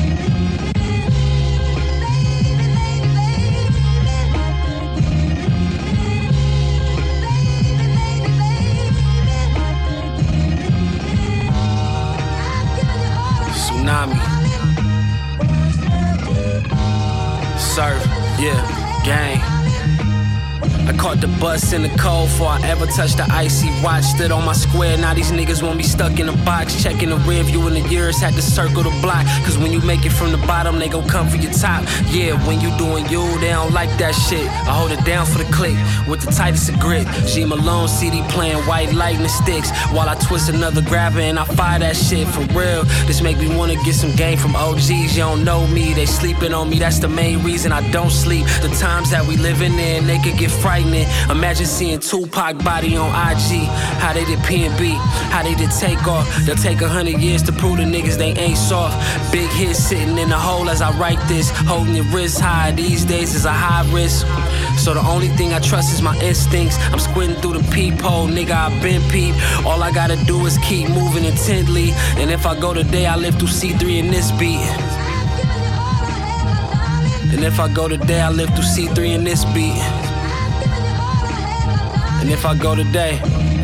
Tsunami. Surf, yeah, gang. I caught the bus in the cold before I ever touched the icy watch. Stood on my square, now these niggas want me stuck in a box. Checking the rear view in the years, had to circle the block. Cause when you make it from the bottom, they gon' come for your top. Yeah, when you doing you, they don't like that shit. I hold it down for the click, with the tightest of grip. G Malone C D playing white lightning sticks, while I twist another grabber and I fire that shit for real. This make me wanna get some game from O Gs. You don't know me, they sleeping on me, that's the main reason I don't sleep. The times that we living in, they could get frightening. Imagine seeing Tupac body on I G. How they did P and B, how they did Takeoff. They'll take a hundred years to prove the niggas they ain't soft. Big hit sitting in the hole as I write this. Holding your wrist high these days is a high risk. So the only thing I trust is my instincts. I'm squinting through the peephole, nigga, I been peep. All I gotta do is keep moving intently. And if I go today, I live through C three in this beat. And if I go today, I live through C three in this beat. And if I go today,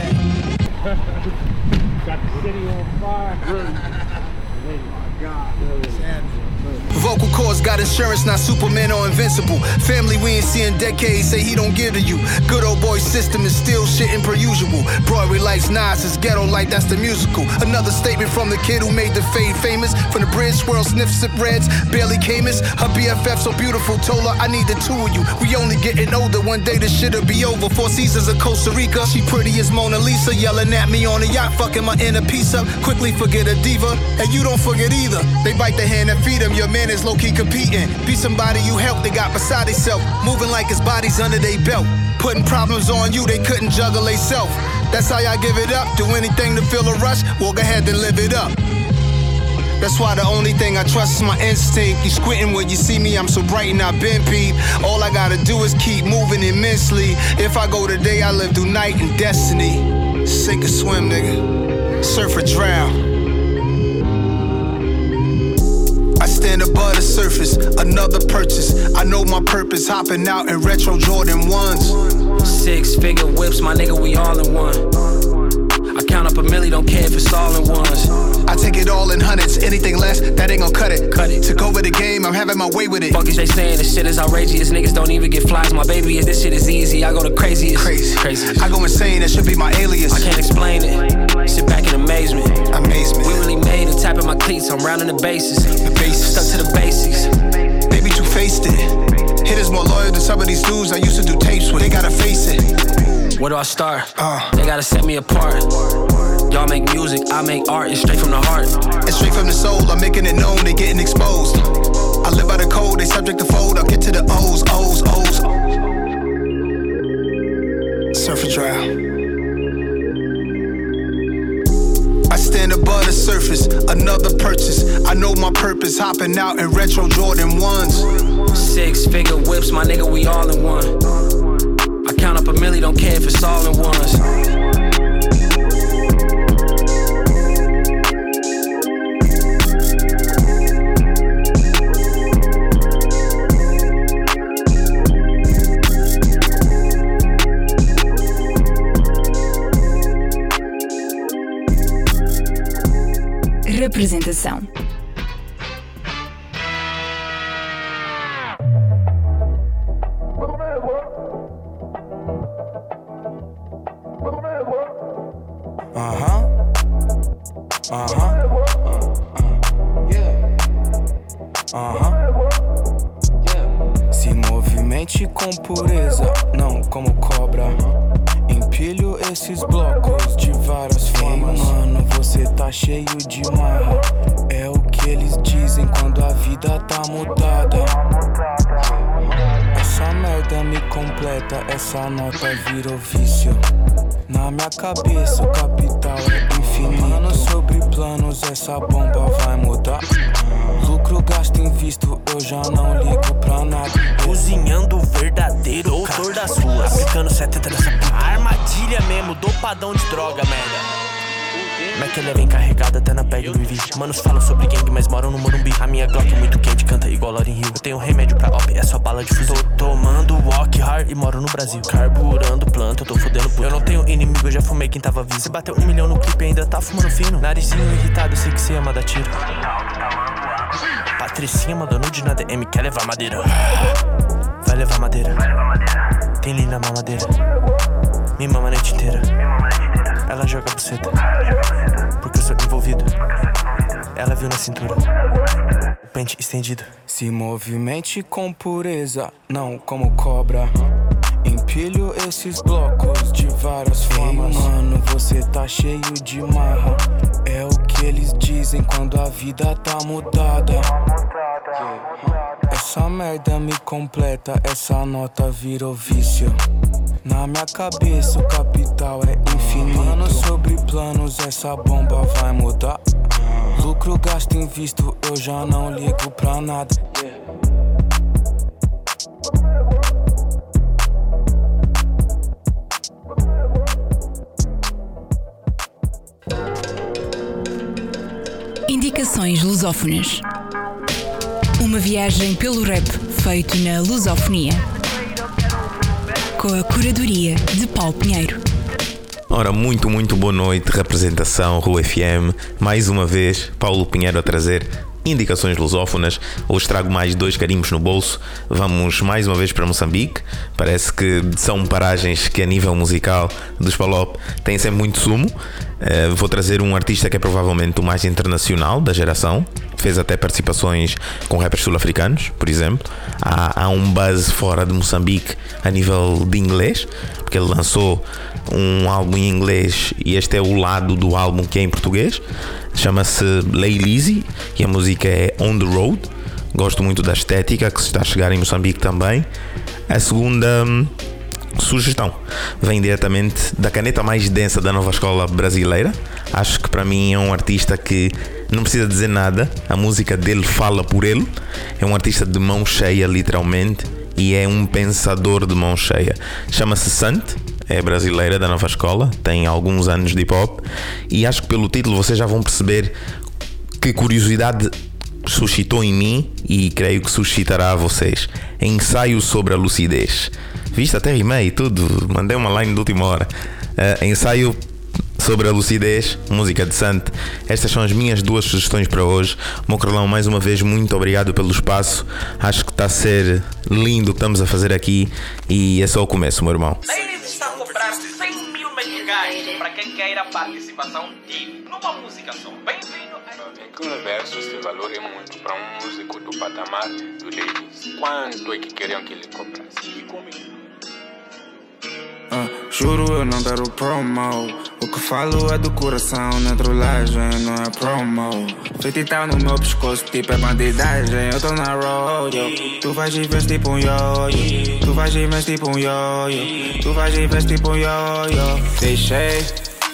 got the city on fire. Oh my God. Vocal cords got insurance, not Superman or invincible. Family we ain't seen decades, say he don't give to you. Good old boy system is still shitting per usual. Broadway lights, Nas is ghetto like that's the musical. Another statement from the kid who made the fade famous. From the bridge, swirl, sniff, sip reds, barely Camus. Her B F F so beautiful, told her I need the two of you. We only getting older, one day this shit'll be over. Four seasons of Costa Rica, she pretty as Mona Lisa. Yelling at me on a yacht, fucking my inner piece up. Quickly forget a diva, and you don't forget either. They bite the hand and feed him, your man is low-key competing. Be somebody you help, they got beside themselves. Moving like his body's under their belt. Putting problems on you, they couldn't juggle they self. That's how y'all give it up. Do anything to feel a rush, walk ahead and live it up. That's why the only thing I trust is my instinct. You squinting when you see me, I'm so bright and I've been peep. All I gotta do is keep moving immensely. If I go today, I live through night and destiny. Sink or swim, nigga. surf or drown. I stand above the surface, another purchase. I know my purpose, hopping out in retro Jordan ones. Six figure whips, my nigga, we all in one. I count up a milli, don't care if it's all in ones. I take it all in hundreds, anything less, that ain't gon' cut it. Cut it. Took over the game, I'm having my way with it. Fuck is they saying, this shit is outrageous. Niggas don't even get flies. My baby, if this shit is easy, I go the craziest. Crazy. Craziest. I go insane, that should be my alias. I can't explain it. Sit back in amazement. Amazement. We really made it, tapping my cleats, I'm rounding the bases. The bases. Stuck to the basics. They be two-faced it. Hitters more loyal than some of these dudes I used to do tapes with. They gotta face it. Where do I start? Uh. They gotta set me apart. Y'all make music, I make art, it's straight from the heart. It's straight from the soul, I'm making it known, they getting exposed. I live by the code, they subject to fold, I'll get to the O's, O's, O's. Surf or drown. I stand above the surface, another purchase. I know my purpose, hopping out in retro Jordan ones. Six figure whips, my nigga, we all in one. I count up a milli, don't care if it's all in ones. Representação. Aham. Aham. Aham. Se movimente com pureza, não como cobra. Empilho esses blocos de várias formas. Ei, mano, você tá cheio de marra. É o que eles dizem quando a vida tá mudada. Essa merda me completa, essa nota virou vício. Na minha cabeça o capital é infinito. Mano, sobre planos essa bomba vai mudar. Lucro, gasto, invisto, eu já não ligo pra nada. Cozinhando o verdadeiro doutor das ruas, aplicando setenta nessa p***. Armadilha mesmo, dopadão de droga, merda. Mas que ele vem carregado até na pele do Vivi. Manos falam sobre gangue, mas moram no Morumbi. A minha Glock é muito quente, canta igual Lauryn Hill. Eu tenho remédio pra op, é só bala de fuzil. Tô tomando walk hard e moro no Brasil. Carburando planta, eu tô fodendo puto. Eu não tenho inimigo, eu já fumei quem tava vivo. Você bateu um milhão no clipe e ainda tá fumando fino. Narizinho irritado, sei que cê ama dar tiro. Patricinha mandou nude na D M, quer levar madeira. Vai levar madeira. Tem linda mamadeira. Me mama a noite inteira. Ela joga buceta, porque eu sou envolvido. Ela viu na cintura, o pente estendido. Se movimente com pureza, não como cobra. Empilho esses blocos de várias formas. Ei, mano, você tá cheio de marra. É o que eles dizem quando a vida tá mudada. Essa merda me completa, essa nota virou vício. Na minha cabeça o capital é infinito. Mano, sobre planos essa bomba vai mudar. Lucro, gasto, invisto, eu já não ligo pra nada. Indicações lusófonas. Uma viagem pelo rap feito na lusofonia. Com a curadoria de Paulo Pinheiro. Ora, muito, muito boa noite, representação Rua F M. Mais uma vez, Paulo Pinheiro a trazer indicações lusófonas. Hoje trago mais dois carimbos no bolso. Vamos mais uma vez para Moçambique. Parece que são paragens que a nível musical dos Palop têm sempre muito sumo. Uh, vou trazer um artista que é provavelmente o mais internacional da geração. Fez até participações com rappers sul-africanos, por exemplo. Há, há um buzz fora de Moçambique a nível de inglês, porque ele lançou um álbum em inglês e este é o lado do álbum que é em português. Chama-se Lay Lizzy e a música é On The Road. Gosto muito da estética que se está a chegar em Moçambique também. A segunda hum, sugestão vem diretamente da caneta mais densa da nova escola brasileira. Acho que para mim é um artista que não precisa dizer nada, a música dele fala por ele. É um artista de mão cheia, literalmente, e é um pensador de mão cheia. Chama-se Sant, é brasileira, da nova escola, tem alguns anos de hip hop, e acho que pelo título vocês já vão perceber que curiosidade suscitou em mim e creio que suscitará a vocês. Ensaio sobre a lucidez. Viste, até rimei e tudo, mandei uma line de última hora. Uh, ensaio sobre a lucidez, música de Sant. Estas são as minhas duas sugestões para hoje. Mocrolão, mais uma vez, muito obrigado pelo espaço. Acho que está a ser lindo o que estamos a fazer aqui e é só o começo, meu irmão. Ladies está a cobrar cem mil meticais para quem queira participação e numa música só. Bem-vindo. Que universo esse valor é muito para um músico do patamar do Davis. Quanto é que queriam que ele cobrasse? E comigo? Uh, juro eu não quero promo. O que falo é do coração, na trollagem não é promo. Feito e tal no meu pescoço, tipo é bandidagem. Eu tô na road, yo. Tu vais e vês tipo um yo-yo. Tu vais e vês tipo um yo-yo. Tu vais e vês tipo um yo-yo. Deixei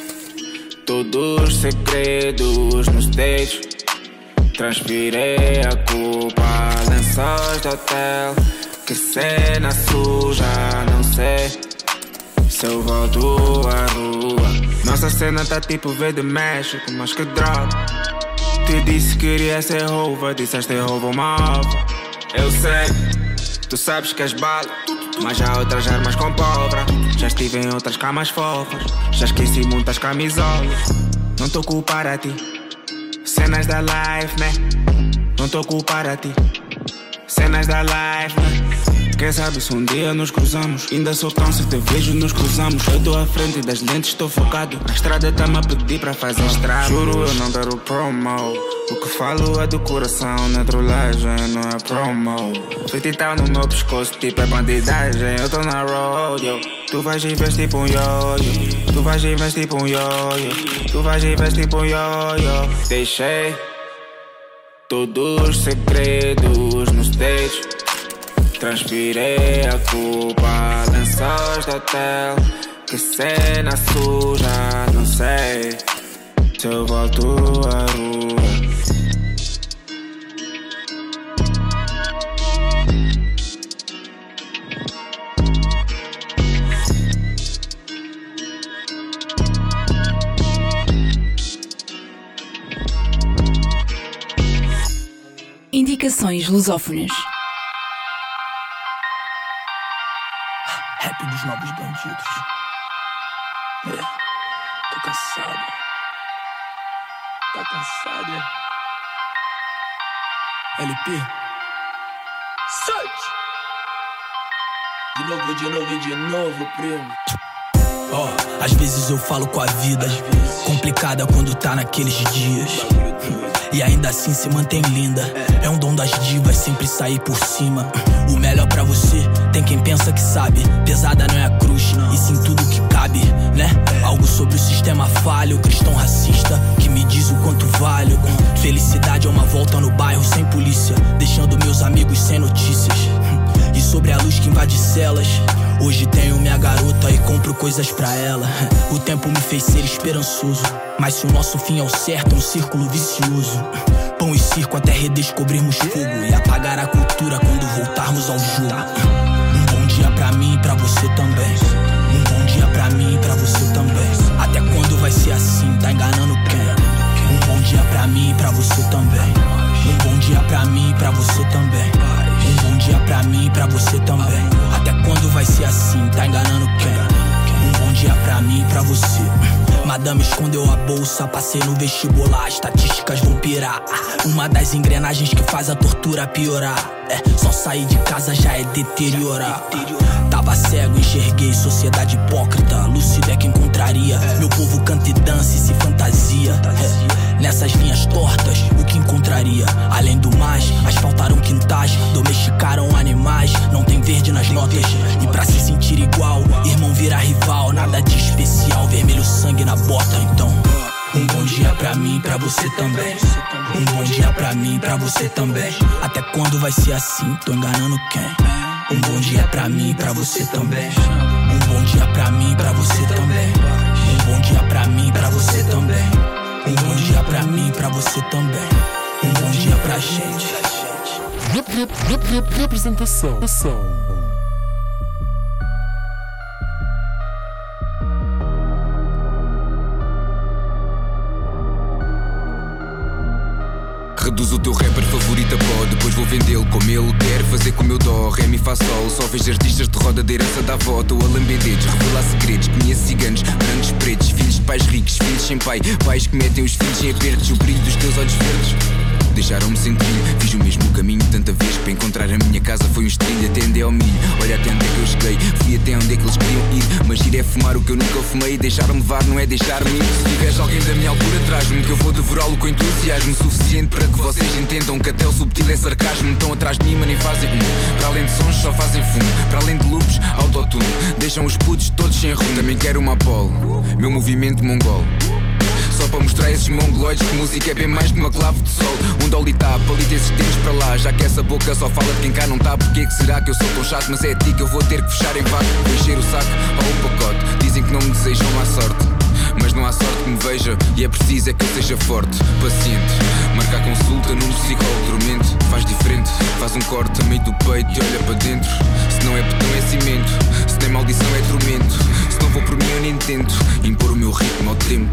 todos os segredos no stage. Transpirei a culpa, lençóis de hotel. Que cena suja, não sei se eu volto à rua. Nossa cena tá tipo V de México, mas que droga. Te disse que queria ser rouva, disseste rouba uma ova. Eu sei, tu sabes que és bala, mas já outras armas com pólvora. Já estive em outras camas fofas, já esqueci muitas camisolas. Não tô culpar a ti, cenas da life, né? Não tô culpar a ti, cenas da life, né? Quem sabe se um dia nos cruzamos. Ainda sou tão, se te vejo nos cruzamos. Eu tô à frente das lentes, estou focado. A estrada tá-me a pedir pra fazer estragos. Juro eu não quero promo. O que falo é do coração, na trollagem não é promo. Feito e tal no meu pescoço, tipo é bandidagem. Eu tô na road, yo. Tu vais e vês tipo um yo-yo. Tu vais e vês tipo um yo-yo. Tu vais e vês tipo um yo-yo. Deixei todos os segredos no stage. Transpirei a culpa, lençóis de hotel. Que cena suja, não sei se eu volto à rua. Indicações lusófonas. Rap dos novos bandidos. É, tô cansado. Tá cansado, é? L P. Search. De novo, de novo, de novo, primo. Oh, às vezes eu falo com a vida, complicada quando tá naqueles dias. E ainda assim se mantém linda. É um dom das divas sempre sair por cima. O melhor pra você, tem quem pensa que sabe. Pesada não é a cruz, e sim tudo que cabe, né? Algo sobre o sistema falho, cristão racista, que me diz o quanto valho. Felicidade é uma volta no bairro sem polícia, deixando meus amigos sem notícias. E sobre a luz que invade celas, hoje tenho minha garota e compro coisas pra ela. O tempo me fez ser esperançoso, mas se o nosso fim é o certo, é um círculo vicioso. Pão e circo até redescobrirmos fogo e apagar a cultura quando voltarmos ao jogo. Um bom dia pra mim e pra você também. Um bom dia pra mim e pra você também. Até quando vai ser assim? Tá enganando quem? Um bom dia pra mim e pra você também. Um bom dia pra mim e pra você também. Um bom dia pra mim e pra você também. Até quando vai ser assim? Tá enganando quem? Um bom dia pra mim e pra você. Madame escondeu a bolsa, passei no vestibular, estatísticas vão pirar. Uma das engrenagens que faz a tortura piorar. É, só sair de casa já é deteriorar. Tava cego, enxerguei sociedade hipócrita. Lúcido é que encontraria. Meu povo canta e dança e se fantasia. É, nessas linhas tortas, o que encontraria? Além do mais, asfaltaram quintais, domesticaram animais. Não tem verde nas notas. E pra se sentir igual, irmão vira rival. Nada de especial, vermelho sangue na bota. Então, um bom dia pra mim e pra você também. Um bom dia pra mim e pra você também. Até quando vai ser assim? Tô enganando quem? Um bom dia pra mim e pra você também. Um bom dia pra mim e pra você também. Um bom dia pra mim e pra você também. Um bom dia pra mim e pra você também. Um bom dia pra gente. Representação. Reduz o teu rapper favorito a pó, depois vou vendê-lo como ele quer. Fazer como eu dó, ré, mi, fá, sol. Só vejo artistas de roda de herança da avó. Estou a lamber dedos, revelar segredos. Conheço ciganos, brancos, pretos, filhos de pais ricos, filhos sem pai, pais que metem os filhos em apertos. O brilho dos teus olhos verdes deixaram-me sem trilho. Fiz o mesmo caminho tanta vez. Para encontrar a minha casa foi um estrilho. Até onde é ao milho, olha até onde é que eu cheguei. Fui até onde é que eles queriam ir. Mas ir é fumar o que eu nunca fumei. Deixar-me levar não é deixar-me ir. Se tiveres alguém da minha altura, traz-me, que eu vou devorá-lo com entusiasmo suficiente para que vocês entendam que até o subtil é sarcasmo. Estão atrás de mim, mas nem fazem um. Para além de sons, só fazem fumo. Para além de loops, autotune. Deixam os putos todos sem rumo. Também quero uma Apollo, meu movimento mongol. Só para mostrar esses mongoloides que música é bem mais que uma clave de sol. Um dolly tap, palito esses tempos para lá. Já que essa boca só fala de quem cá não tá. Porquê que será que eu sou tão chato? Mas é a ti que eu vou ter que fechar em vaco. Vou encher o saco ou um pacote. Dizem que não me desejam má sorte, mas não há sorte que me veja. E é preciso é que eu seja forte, paciente. Marcar consulta num psicólogo dormente. Faz diferente, faz um corte a meio do peito e olha para dentro. Se não é betão é cimento, se tem maldição é tormento. Se não vou por mim eu nem tento impor o meu ritmo ao tempo.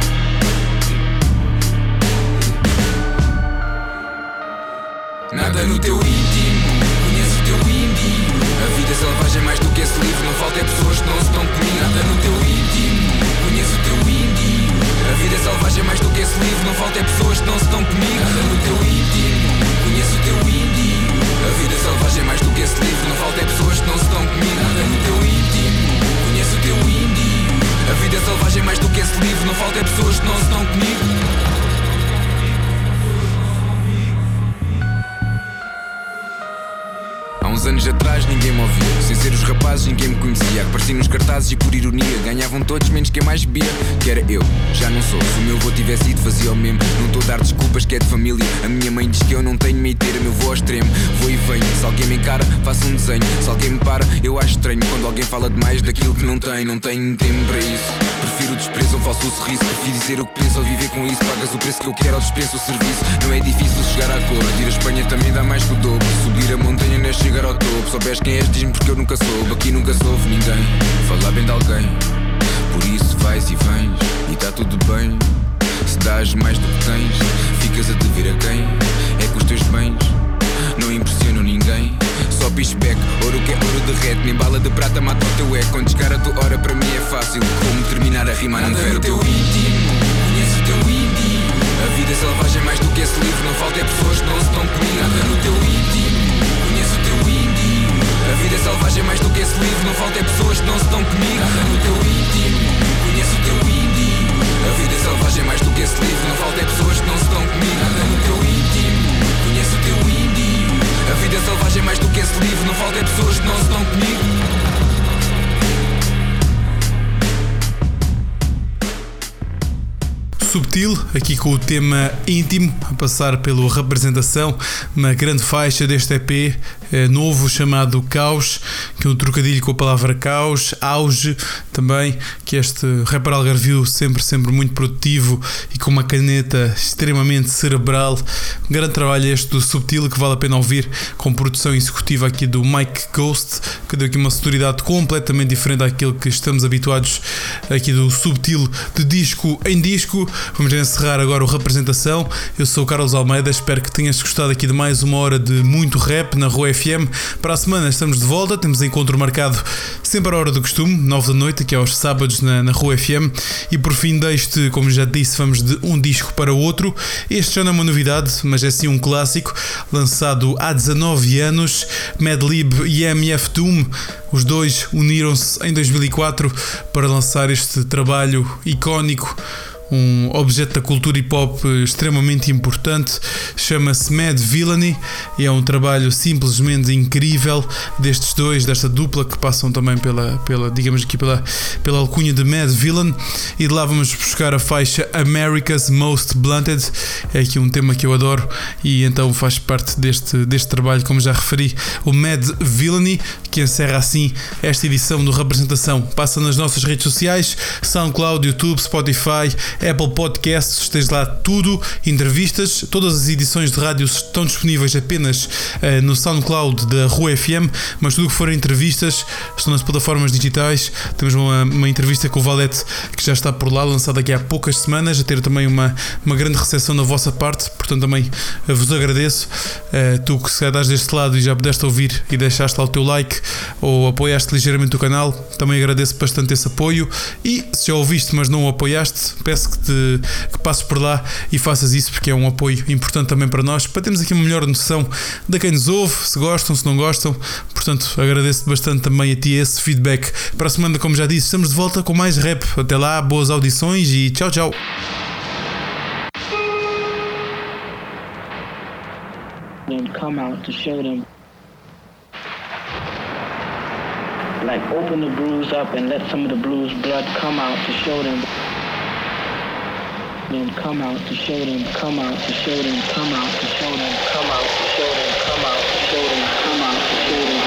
Nada no teu íntimo, conheço o teu índio. A vida selvagem é mais do que esse livro. Não falta é pessoas que não se dão comigo. Nada no teu íntimo, conheço o teu índio. A vida selvagem é mais do que esse livro. Não falta é pessoas que não se dão comigo. Nada no teu íntimo, conheço o teu índio. A vida selvagem é mais do que esse livro. Não falta é pessoas que não se dão comigo. Nada no teu íntimo, conheço o teu índio. A vida selvagem é mais do que esse livro. Não falta é pessoas que não se dão comigo. Há uns anos atrás ninguém me ouvia. Sem ser os rapazes ninguém me conhecia. Apareci nos cartazes e por ironia ganhavam todos menos quem mais bebia. Que era eu, já não sou. Se o meu avô tivesse ido fazia o mesmo. Não estou a dar desculpas que é de família. A minha mãe diz que eu não tenho meiteira. Meu avô ao extremo, vou e venho. Se alguém me encara, faço um desenho. Se alguém me para, eu acho estranho. Quando alguém fala demais daquilo que não tem. Não tenho tempo para isso. Prefiro o desprezo ou falso sorriso. Prefiro dizer o que penso ou viver com isso. Pagas o preço que eu quero ou dispenso o serviço. Não é difícil chegar à cor. Ir a Espanha também dá mais que o dobro. Subir a montanha não é chegar ao topo. Souberes quem és, diz-me porque eu nunca soube. Aqui nunca soube ninguém falar bem de alguém. Por isso vais e vens e tá tudo bem. Se dás mais do que tens, ficas a dever a quem? É que os teus bens não impressionam ninguém. Só pitchback, ouro que é ouro derrete. Nem bala de prata mata o teu eco. Quando descar a tua hora para mim é fácil. Como terminar a rima não quero. Teu íntimo, conheço o teu índio. A vida selvagem é mais do que esse livro. Não falta é pessoas que não se dão comigo. Nada no teu íntimo, conheço o teu índio. A vida é selvagem mais do que esse livro. Não falta é pessoas que não se dão comigo. Nada no teu íntimo, conheço o teu índio. A vida é selvagem mais do que esse livro. Não falta é pessoas que não se dão comigo. Nada no teu íntimo, conheço o teu índio. A vida é selvagem mais do que esse livro. Não falta é pessoas que não se dão comigo. Subtil, aqui com o tema íntimo, a passar pela representação, uma grande faixa deste E P é, novo chamado Caos, que é um trocadilho com a palavra caos, auge também, que este rapper algarvio sempre, sempre muito produtivo e com uma caneta extremamente cerebral. Um grande trabalho este do Subtil, que vale a pena ouvir, com produção executiva aqui do Mike Ghost, que deu aqui uma sonoridade completamente diferente daquilo que estamos habituados aqui do Subtil, de disco em disco. Vamos encerrar agora o Representação. Eu sou o Carlos Almeida, espero que tenhas gostado aqui de mais uma hora de muito rap na Rua F M. Para a semana estamos de volta, temos encontro marcado sempre à hora do costume, nove da noite, aqui aos sábados na, na Rua F M. E por fim deste, como já disse, vamos de um disco para o outro. Este já não é uma novidade, mas é sim um clássico, lançado há dezanove anos. Madlib e M F Doom, os dois uniram-se em dois mil e quatro para lançar este trabalho icónico, um objeto da cultura hip hop extremamente importante. Chama-se Mad Villainy e é um trabalho simplesmente incrível destes dois, desta dupla que passam também pela, pela digamos aqui pela, pela alcunha de Mad Villain. E de lá vamos buscar a faixa America's Most Blunted. É aqui um tema que eu adoro e então faz parte deste, deste trabalho, como já referi, o Mad Villainy, que encerra assim esta edição do Representação. Passa nas nossas redes sociais, SoundCloud, YouTube, Spotify, Apple Podcasts, tens lá tudo, entrevistas, todas as edições de rádio estão disponíveis apenas uh, no SoundCloud da Rua F M, mas tudo o que forem entrevistas estão nas plataformas digitais. Temos uma, uma entrevista com o Valete que já está por lá, lançada aqui há poucas semanas, a ter também uma, uma grande recepção da vossa parte, portanto também uh, vos agradeço. Uh, tu que se estás deste lado e já pudeste ouvir e deixaste lá o teu like ou apoiaste ligeiramente o canal, também agradeço bastante esse apoio. E se já ouviste mas não o apoiaste, peço que, te, que passes por lá e faças isso, porque é um apoio importante também para nós, para termos aqui uma melhor noção de quem nos ouve, se gostam, se não gostam. Portanto, agradeço bastante também a ti esse feedback. Para a semana, como já disse, estamos de volta com mais rap. Até lá, boas audições e tchau, tchau. Come out to show them, like open the bruise up and let some of the blues blood come out to show them. Then come out to show them, come out to show them, come out to show them, come out to show them, come out to show them, come out to show them.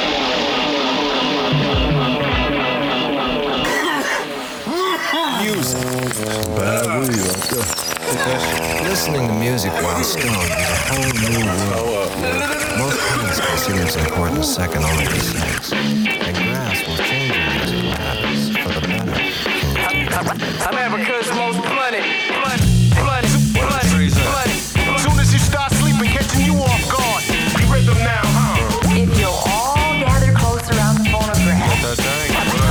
Music. Bad weed right there. Listening to music while stoned is a whole new world. Most parents consider it important second only to sex. And grass will change your musical habits for the better. I'm America's most blooded, blood, blood, blood, blood. Soon as you start sleeping, catching you off guard. We rhythm now, huh? If you'll all gather close around the phonograph. That's right.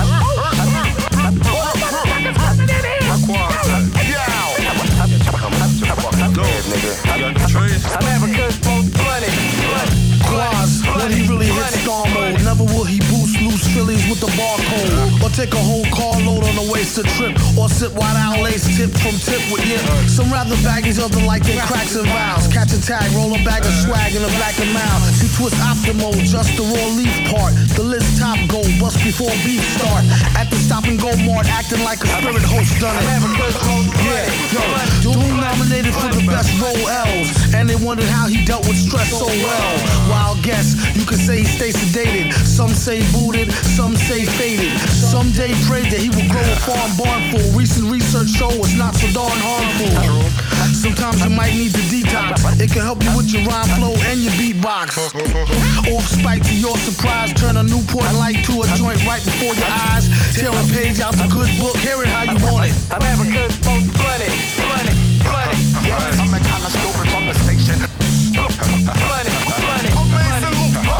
America's most blooded, blood. Quaz, when he really hits star mode, never will he boost loose Phillies with the barcode, or take a whole carload on a wasted trip, or sip white owl lace tip from tip with yip. Some rather baggies, other like they cracks and vows. Catch a tag, roll a bag of swag in a black and mild. See twist optimal, just the raw leaf part. The list top go, bust before beef start. At the stop and go mart, acting like a spirit host done it. Yeah, yo, Doom nominated for the best role L's, and they wondered how he dealt with stress so well. Wild guess, you could say he stay sedated. Some say booted, some say faded. Some day prayed that he would grow a farm barn full. Recent research show it's not so darn harmful. Sometimes you might need to detox. It can help you with your rhyme flow and your beatbox. Off spike to your surprise, turn a Newport light to a joint right before your eyes. Tear a page out the good book, hear it how you want it. I'm America's most blooded, blooded, blooded. Yes, I'm a kind of stupid from the station. Blooded, blooded, blooded.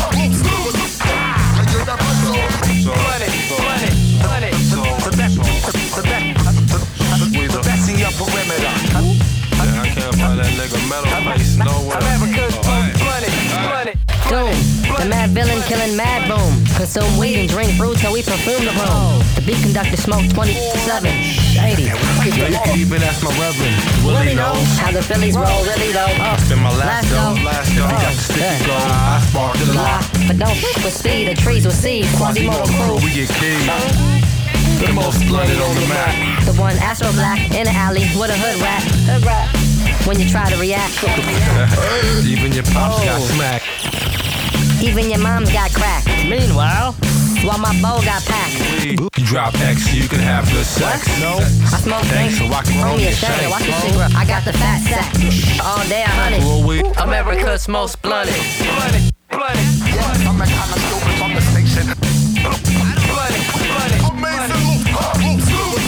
Blooded, blooded, blooded. The best, the best, the best in your perimeter. I can't find that nigga metal face nowhere. America's most blooded, blooded. Doom, the mad villain killing mad boom. Consume weed and drink brew till we perfume the room. The beat conductor smoke twenty-four seven. Shady. Even ask my reverend. Will he know how the Phillies roll really though? Oh, spin my last go, last go. Got the sticky go. I spark the lot. But don't fuck with speed, the trees will see. Quasimodo crew. We get keys. The most blooded on the map. The one Astro Black in the alley with a hood rat. Hood rat. When you try to react. Even your pops oh. got smacked. Even your mom's got crack. Meanwhile, while my bowl got packed. You drop X so you can have good sex. What? No. I smoke thanks so I can roll me your a shame. Watch shank. your cigarette. I got the fat sack. All day I hunt it. America's most blooded. Blooded, blooded. Yes, I'm a kind of stupid from the station. Blooded, blooded. Amazing loop, loop, loop.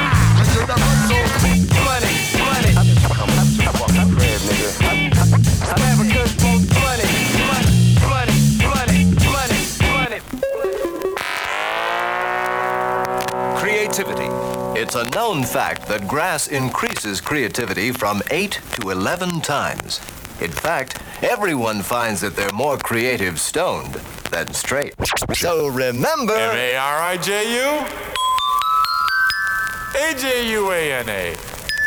Blooded, blooded. America's most blooded. Blooded, blooded, blooded, blooded. Creativity. It's a known fact that grass increases creativity from eight to eleven times. In fact, everyone finds that they're more creative stoned than straight. So remember... M A R I J U A J U A N A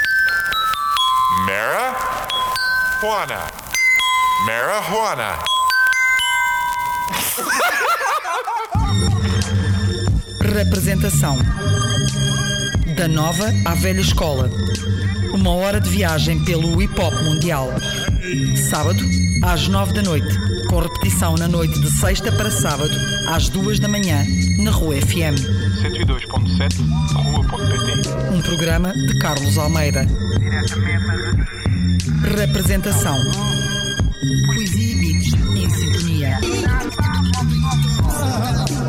Marijuana. Marijuana. Representação Da nova à velha escola. Uma hora de viagem pelo hip-hop mundial. Sábado, às nove da noite, com repetição na noite de sexta para sábado, às duas da manhã, na Rua F M. cento e dois ponto sete, rua ponto pt. Um programa de Carlos Almeida. Representação. Poesia e beats em sintonia.